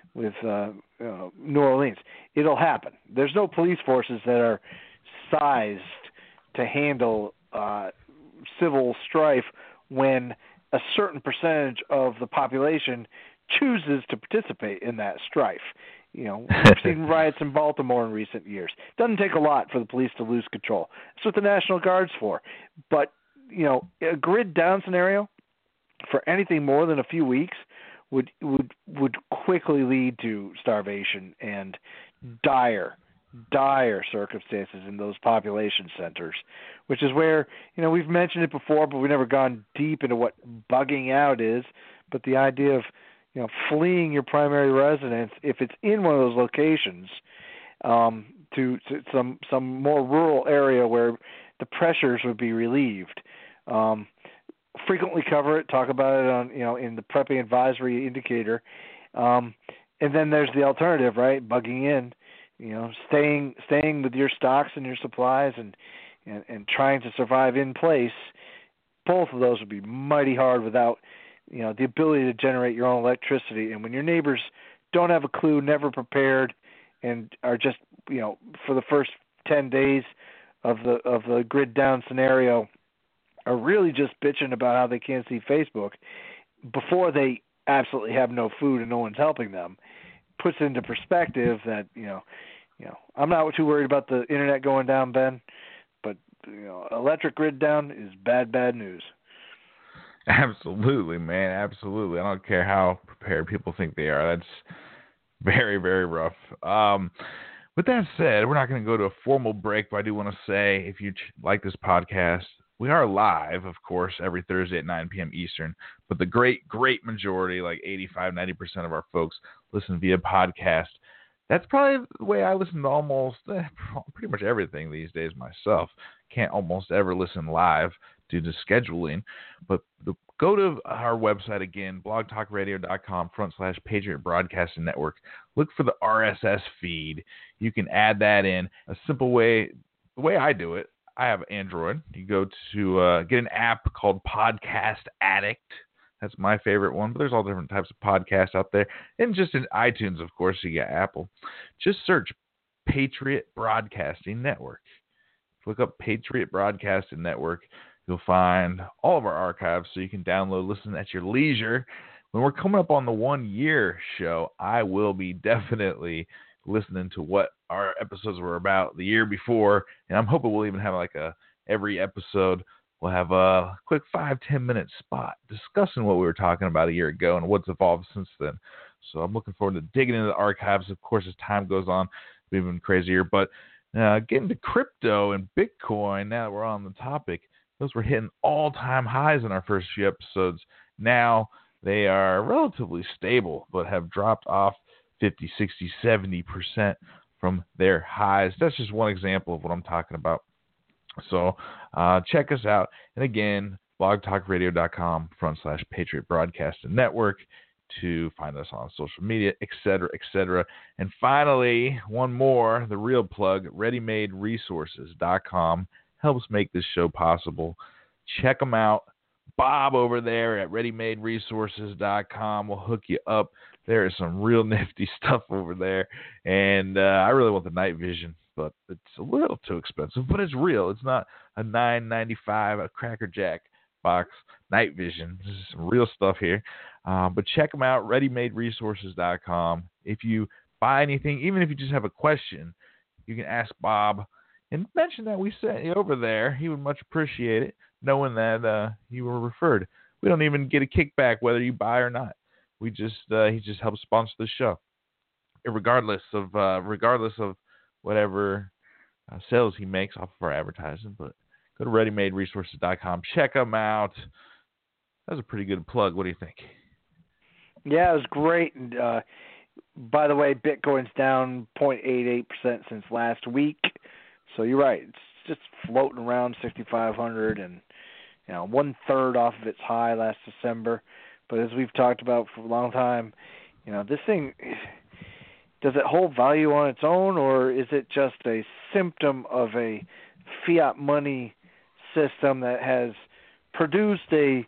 New Orleans. It'll happen. There's no police forces that are sized to handle civil strife when a certain percentage of the population chooses to participate in that strife. We've seen riots in Baltimore in recent years. It doesn't take a lot for the police to lose control. That's what the National Guard's for. But, a grid down scenario for anything more than a few weeks would quickly lead to starvation and dire dire circumstances in those population centers, which is where, we've mentioned it before, but we've never gone deep into what bugging out is. But the idea of, fleeing your primary residence, if it's in one of those locations, to some more rural area where the pressures would be relieved. Frequently cover it, talk about it on, in the Prepping Advisory Indicator. And then there's the alternative, right? Bugging in, staying with your stocks and your supplies and trying to survive in place. Both of those would be mighty hard without, the ability to generate your own electricity. And when your neighbors don't have a clue, never prepared, and are just, for the first 10 days of the grid down scenario, are really just bitching about how they can't see Facebook before they absolutely have no food and no one's helping them, puts into perspective that, I'm not too worried about the internet going down, Ben, but, electric grid down is bad news. Absolutely, man. Absolutely. I don't care how prepared people think they are. That's very, very rough. With that said, we're not going to go to a formal break, but I do want to say, if you like this podcast, we are live, of course, every Thursday at 9 p.m. Eastern, but the great majority, like 85-90% of our folks, listen via podcast. That's probably the way I listen to almost pretty much everything these days myself. Can't almost ever listen live due to scheduling, but go to our website again, blogtalkradio.com/Patriot Broadcasting Network. Look for the RSS feed. You can add that in. A simple way, the way I do it, I have Android. You go to get an app called Podcast Addict. That's my favorite one, but there's all different types of podcasts out there. And just in iTunes, of course, you got Apple. Just search Patriot Broadcasting Network. Look up Patriot Broadcasting Network. You'll find all of our archives so you can download, listen at your leisure. When we're coming up on the 1-year show, I will be definitely listening to what our episodes were about the year before. And I'm hoping we'll even have every episode, we'll have a quick 5-10 minute spot discussing what we were talking about a year ago and what's evolved since then. So I'm looking forward to digging into the archives. Of course, as time goes on, it'll be even crazier. But getting to crypto and Bitcoin, now that we're on the topic, those were hitting all-time highs in our first few episodes. Now they are relatively stable, but have dropped off 50, 60, 70% from their highs. That's just one example of what I'm talking about. So check us out. And again, blogtalkradio.com/Patriot Broadcasting Network to find us on social media, etc., etc. And finally, one more, the real plug, ReadyMadeResources.com helps make this show possible. Check them out. Bob over there at ReadyMadeResources.com will hook you up. There is some real nifty stuff over there. And I really want the night vision, but it's a little too expensive. But it's real. It's not a $9.95 a Cracker Jack box night vision. This is some real stuff here. But check them out, ReadyMadeResources.com. If you buy anything, even if you just have a question, you can ask Bob and mention that we sent you over there. He would much appreciate it, knowing that you were referred. We don't even get a kickback whether you buy or not. We just he just helps sponsor the show, regardless of whatever sales he makes off of our advertising. But go to ReadyMadeResources.com. Check them out. That was a pretty good plug. What do you think? Yeah, it was great. And by the way, Bitcoin's down 0.88% since last week. So you're right. It's just floating around 6,500 and 1/3 off of its high last December. But as we've talked about for a long time, this thing, does it hold value on its own, or is it just a symptom of a fiat money system that has produced a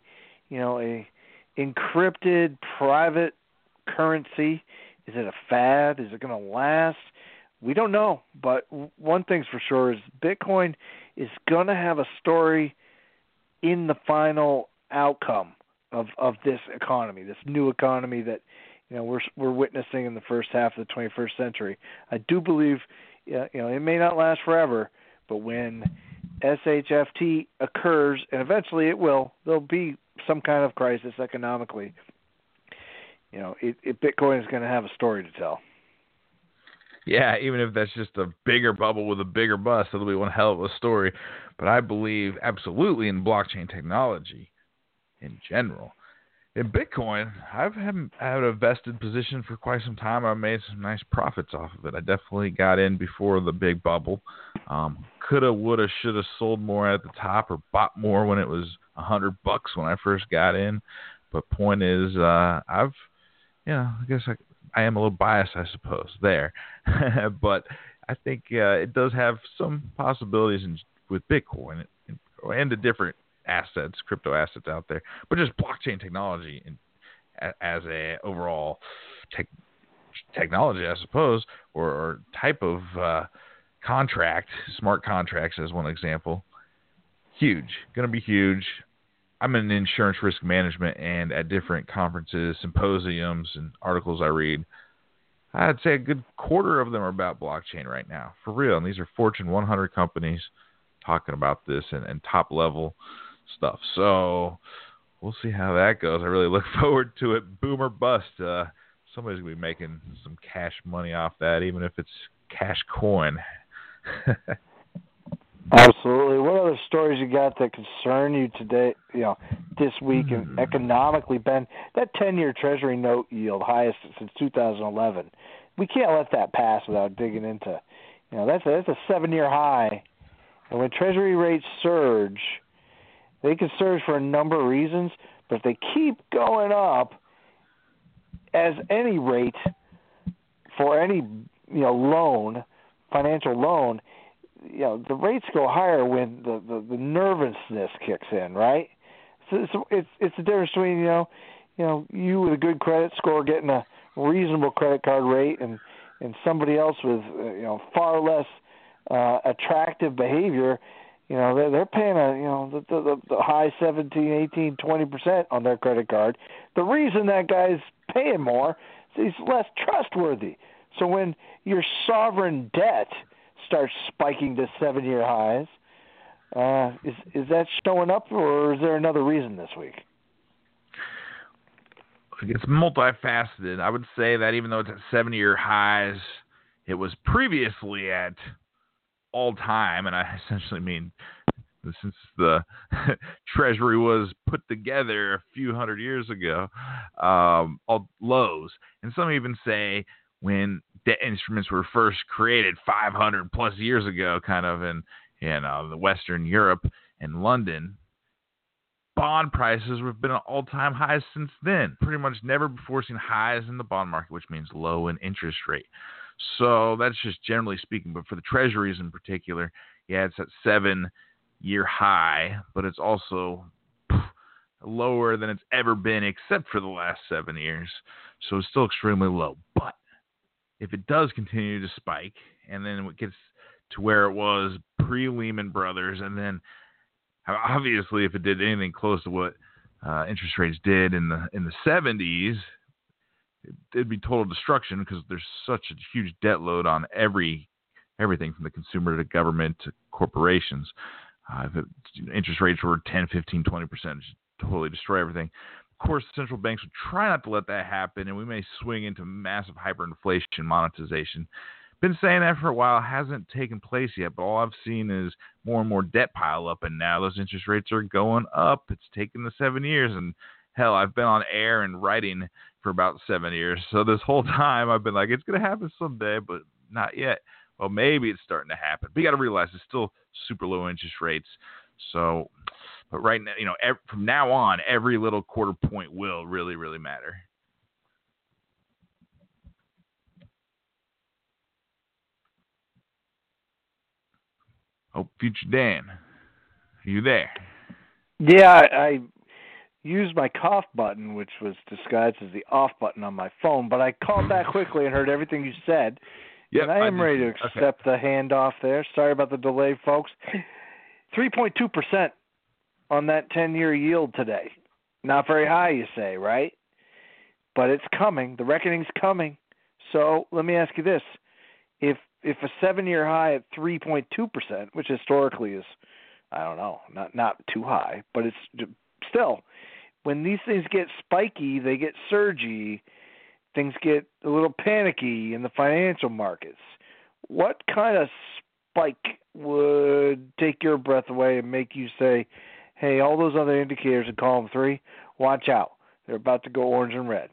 encrypted private currency? Is it a fad? Is it going to last? We don't know, but one thing's for sure is Bitcoin is going to have a story in the final outcome of this economy, this new economy that we're witnessing in the first half of the 21st century. I do believe it may not last forever, but when SHFT occurs, and eventually it will, there'll be some kind of crisis economically. Bitcoin is going to have a story to tell. Yeah, even if that's just a bigger bubble with a bigger bust, it'll be one hell of a story. But I believe absolutely in blockchain technology in general. In Bitcoin, I've had a vested position for quite some time. I made some nice profits off of it. I definitely got in before the big bubble. Coulda, woulda, shoulda sold more at the top or bought more when it was $100 when I first got in. But point is, I guess I am a little biased, I suppose, there. But I think it does have some possibilities with Bitcoin and the different assets, crypto assets out there, but just blockchain technology as a overall technology, I suppose, or type of contract, smart contracts as one example. Huge, going to be huge. I'm in insurance risk management, and at different conferences, symposiums, and articles I read, I'd say a good quarter of them are about blockchain right now, for real. And these are Fortune 100 companies talking about this and top level stuff. So we'll see how that goes. I really look forward to it. Boom or bust. Somebody's going to be making some cash money off that, even if it's cash coin. Absolutely. What other stories you got that concern you today, this week and economically, Ben? That 10-year Treasury note yield, highest since 2011. We can't let that pass without digging into, that's a 7-year high. And when Treasury rates surge, they can surge for a number of reasons, but if they keep going up, as any rate for any loan, financial loan, the rates go higher when the nervousness kicks in, right? So it's the difference between you with a good credit score getting a reasonable credit card rate and somebody else with far less attractive behavior. They're paying the high 17, 18, 20% on their credit card. The reason that guy's paying more is he's less trustworthy. So when your sovereign debt starts spiking to 7-year highs, is that showing up, or is there another reason this week? It's multifaceted. I would say that even though it's at 7-year highs, it was previously at all time, and I essentially mean since the Treasury was put together a few hundred years ago, all lows. And some even say when debt instruments were first created 500 plus years ago, kind of in the Western Europe and London, bond prices have been at all-time highs since then. Pretty much never before seen highs in the bond market, which means low in interest rate. So that's just generally speaking. But for the treasuries in particular, it's at 7-year high, but it's also lower than it's ever been except for the last 7 years. So it's still extremely low. But if it does continue to spike, and then it gets to where it was pre-Lehman Brothers, and then obviously if it did anything close to what interest rates did in the 70s, it'd be total destruction because there's such a huge debt load on everything from the consumer to government to corporations. If interest rates were 10, 15, 20%, it'd totally destroy everything. Of course, central banks would try not to let that happen, and we may swing into massive hyperinflation monetization. Been saying that for a while. Hasn't taken place yet, but all I've seen is more and more debt pile up, and now those interest rates are going up. It's taken the 7 years, and hell, I've been on air and writing for about 7 years. So this whole time I've been like, it's going to happen someday, but not yet. Well, maybe it's starting to happen. But you got to realize it's still super low interest rates. So, but right now, from now on, every little quarter point will really, really matter. Oh, Future Dan, are you there? Yeah, I used my cough button, which was disguised as the off button on my phone, but I called back quickly and heard everything you said. Yep, and I am ready to accept the handoff there. Sorry about the delay, folks. 3.2% on that 10-year yield today. Not very high, you say, right? But it's coming. The reckoning's coming. So let me ask you this. If a 7-year high at 3.2%, which historically is, I don't know, not too high, but it's still, when these things get spiky, they get surgy, things get a little panicky in the financial markets. what kind of spike would take your breath away and make you say, hey, all those other indicators in column 3, watch out. They're about to go orange and red?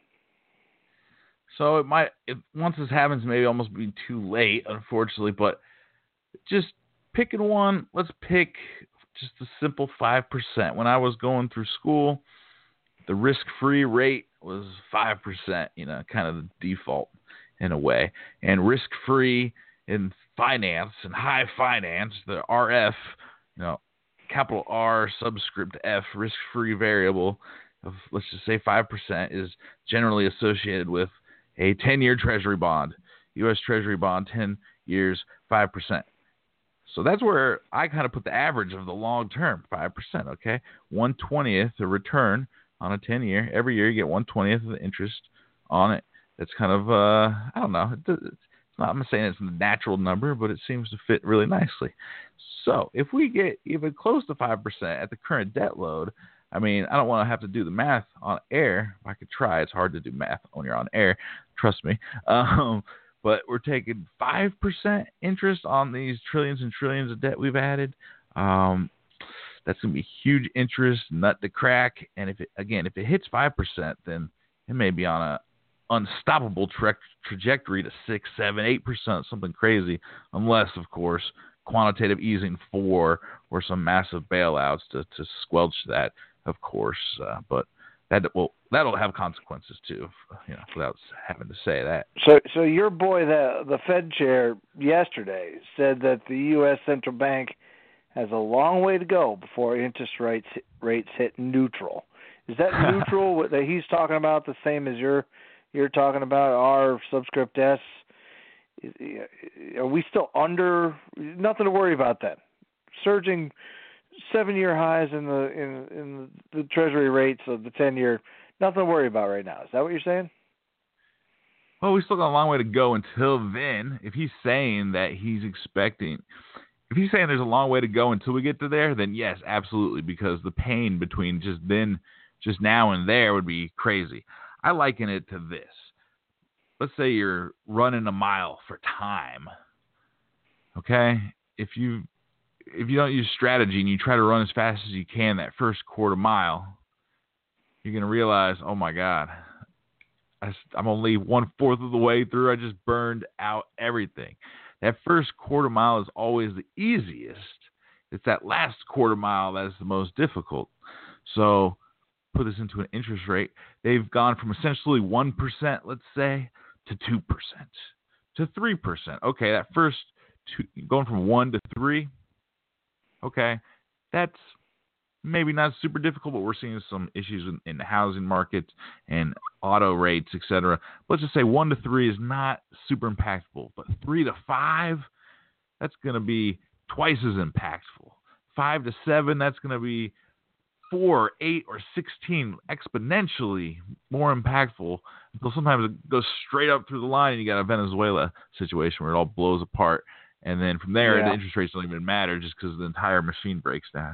So once this happens, maybe almost be too late, unfortunately, but just picking one, let's pick just a simple 5%. When I was going through school, the risk-free rate was 5%, kind of the default in a way. And risk-free in finance and high finance, the RF, capital R, subscript F, risk-free variable of, let's just say 5%, is generally associated with a 10-year Treasury bond, U.S. Treasury bond, 10 years, 5%. So that's where I kind of put the average of the long term, 5%, okay? 1/20th the return on a 10-year. Every year you get 1/20th of the interest on it. That's kind of, I don't know. It's not, I'm not saying it's a natural number, but it seems to fit really nicely. So if we get even close to 5% at the current debt load, I mean, I don't want to have to do the math on air. If I could try, it's hard to do math when you're on air. Trust me. But we're taking 5% interest on these trillions and trillions of debt we've added. That's going to be huge interest, nut to crack. And if it hits 5%, then it may be on a unstoppable trajectory to 6, 7, 8%, something crazy, unless, of course, quantitative easing 4 or some massive bailouts to squelch that, of course. But that'll have consequences too, without having to say that. So your boy, the Fed chair, yesterday said that the U.S. Central Bank has a long way to go before interest rates hit neutral. Is that neutral that he's talking about the same as you're talking about, R subscript S? Are we still under? Nothing to worry about then. Surging 7-year highs in the Treasury rates of the 10-year. Nothing to worry about right now. Is that what you're saying? Well, we still got a long way to go until then. If he's saying that he's expecting, if he's saying there's a long way to go until we get to there, then yes, absolutely, because the pain between just now and there would be crazy. I liken it to this. Let's say you're running a mile for time. Okay? If you don't use strategy and you try to run as fast as you can that first quarter mile, you're going to realize, oh my God, I'm only 1/4 of the way through. I just burned out everything. That first quarter mile is always the easiest. It's that last quarter mile that is the most difficult. So put this into an interest rate. They've gone from essentially 1%, let's say, to 2%, to 3%. Okay, that first going from 1 to 3, okay, that's maybe not super difficult, but we're seeing some issues in the housing market and auto rates, etc. Let's just say 1 to 3 is not super impactful, but 3 to 5, that's going to be twice as impactful. 5 to 7, that's going to be 4, 8, or 16 exponentially more impactful, until sometimes it goes straight up through the line and you got a Venezuela situation where it all blows apart. And then from there, the interest rates don't even matter just because the entire machine breaks down.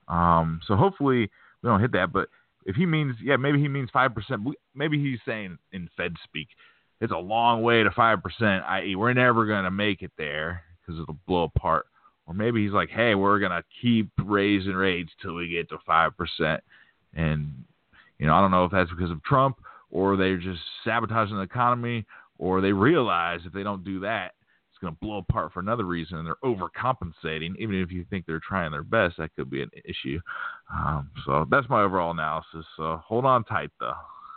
So hopefully we don't hit that. But if he means, maybe he means 5%. Maybe he's saying in Fed speak, it's a long way to 5%, i.e. we're never going to make it there because it'll blow apart. Or maybe he's like, hey, we're going to keep raising rates till we get to 5%. And, I don't know if that's because of Trump or they're just sabotaging the economy, or they realize if they don't do that, it's going to blow apart for another reason, and they're overcompensating. Even if you think they're trying their best, that could be an issue. So that's my overall analysis. So hold on tight, though.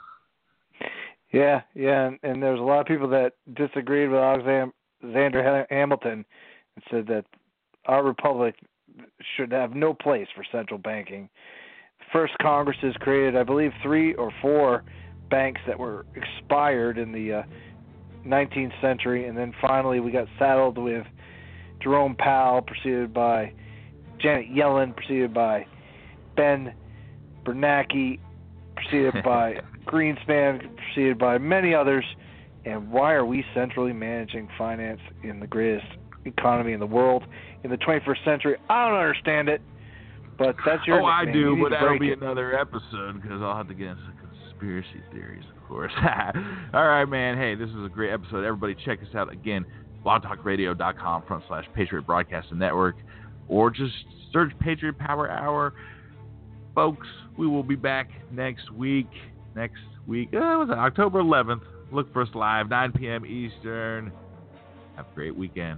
Yeah, and there's a lot of people that disagreed with Alexander Hamilton and said that our republic should have no place for central banking. The first Congress has created, I believe, 3 or 4 banks that were expired in the 19th century, and then finally we got saddled with Jerome Powell, preceded by Janet Yellen, preceded by Ben Bernanke, preceded by Greenspan, preceded by many others. And why are we centrally managing finance in the greatest economy in the world in the 21st century? I don't understand it, but that's your I do, but that'll be another episode because I'll have to get into conspiracy theories, of course. All right, man. Hey, this is a great episode. Everybody check us out again. blogtalkradio.com/Patriot Broadcasting Network, or just search Patriot Power Hour. Folks, we will be back next week. Was it October 11th? Look for us live, 9 p.m. Eastern. Have a great weekend.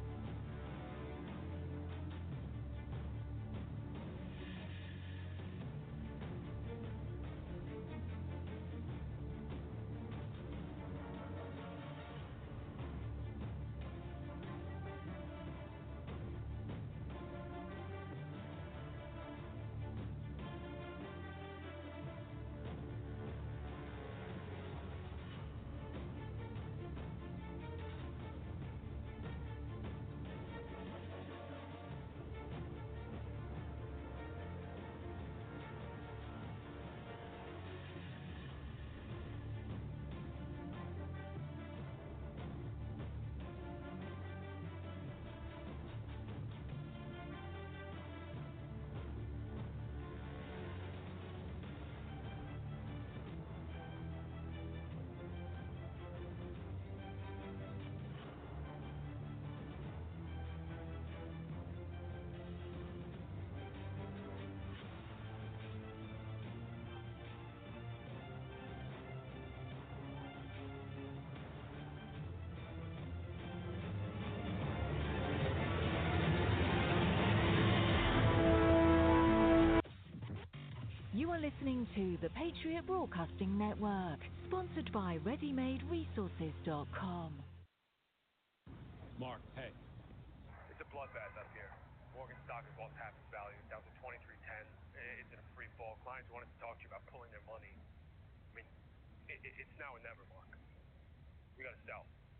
You are listening to the Patriot Broadcasting Network, sponsored by ReadyMadeResources.com. Mark, hey. It's a bloodbath up here. Morgan stock has lost half its value, down to 23.10. It's in a free fall. Clients wanted to talk to you about pulling their money. I mean, it's now or never, Mark. We gotta sell.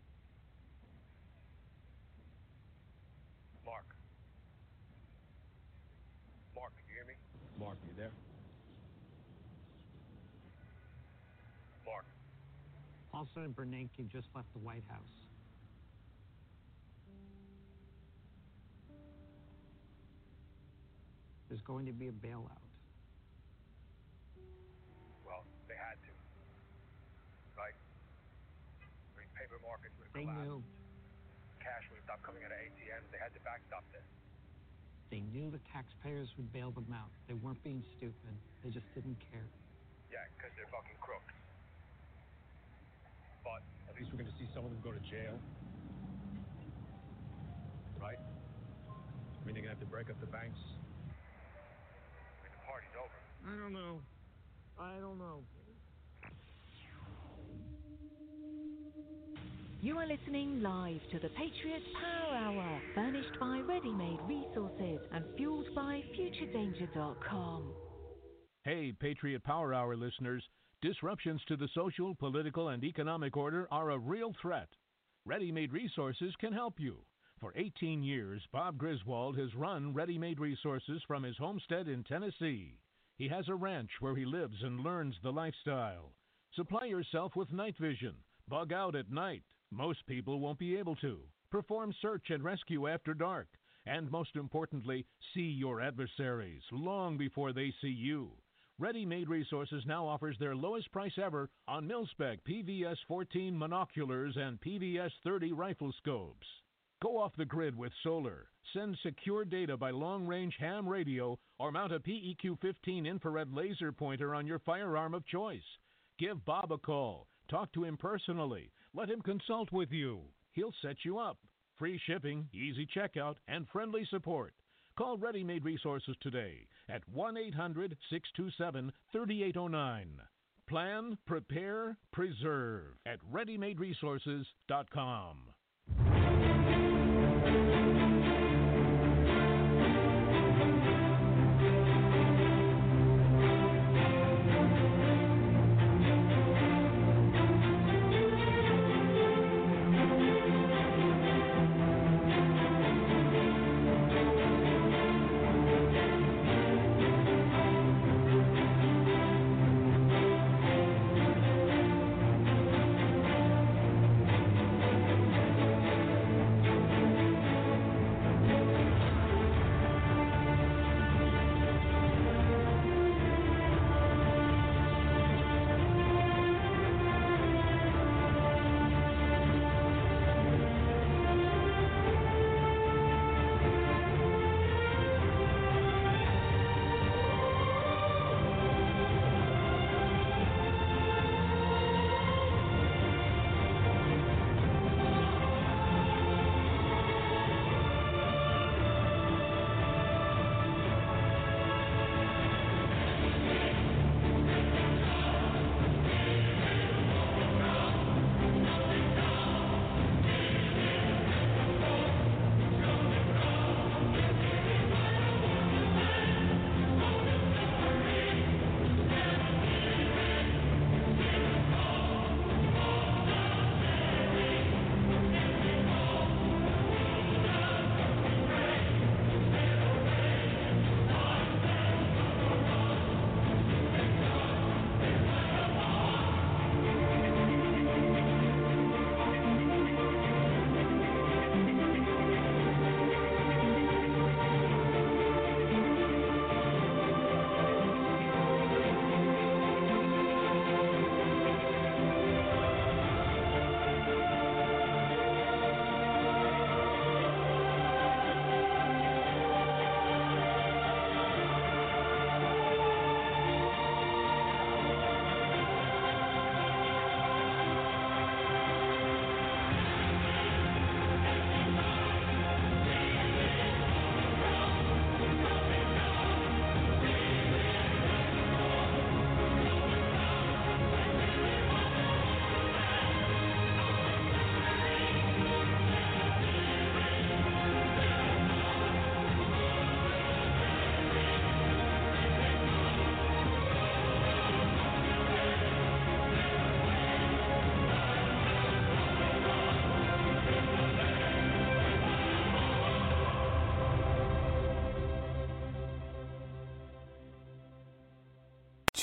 Mark. Mark, can you hear me? Mark, you there? Mark. Paulson and Bernanke just left the White House. There's going to be a bailout. Well, they had to. Right? I mean, paper markets would have They collapsed. knew. Cash would have stopped coming out of ATMs. They had to backstop this. They knew the taxpayers would bail them out. They weren't being stupid. They just didn't care. Yeah, because they're fucking crooks. But at least we're going to see some of them go to jail. Right? I mean, they're going to have to break up the banks. I mean, the party's over. I don't know. You are listening live to the Patriot Power Hour, furnished by Ready Made Resources and fueled by FutureDanger.com. Hey, Patriot Power Hour listeners, disruptions to the social, political, and economic order are a real threat. Ready Made Resources can help you. For 18 years, Bob Griswold has run Ready Made Resources from his homestead in Tennessee. He has a ranch where he lives and learns the lifestyle. Supply yourself with night vision. Bug out at night. Most people won't be able to. Perform search and rescue after dark. And most importantly, see your adversaries long before they see you. Ready Made Resources now offers their lowest price ever on mil-spec PVS 14 monoculars and PVS 30 rifle scopes. Go off the grid with solar. Send secure data by long-range ham radio or mount a PEQ-15 infrared laser pointer on your firearm of choice. Give Bob a call. Talk to him personally. Let him consult with you. He'll set you up. Free shipping, easy checkout, and friendly support. Call Ready Made Resources today at 1-800-627-3809. Plan, prepare, preserve at ReadyMadeResources.com.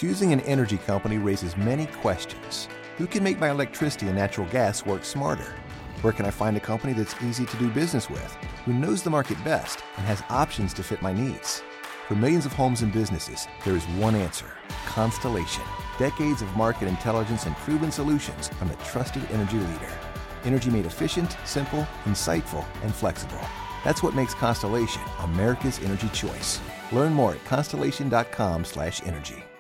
Choosing an energy company raises many questions. Who can make my electricity and natural gas work smarter? Where can I find a company that's easy to do business with, who knows the market best and has options to fit my needs? For millions of homes and businesses, there is one answer: Constellation. Decades of market intelligence and proven solutions from the trusted energy leader. Energy made efficient, simple, insightful, and flexible. That's what makes Constellation America's energy choice. Learn more at constellation.com/energy.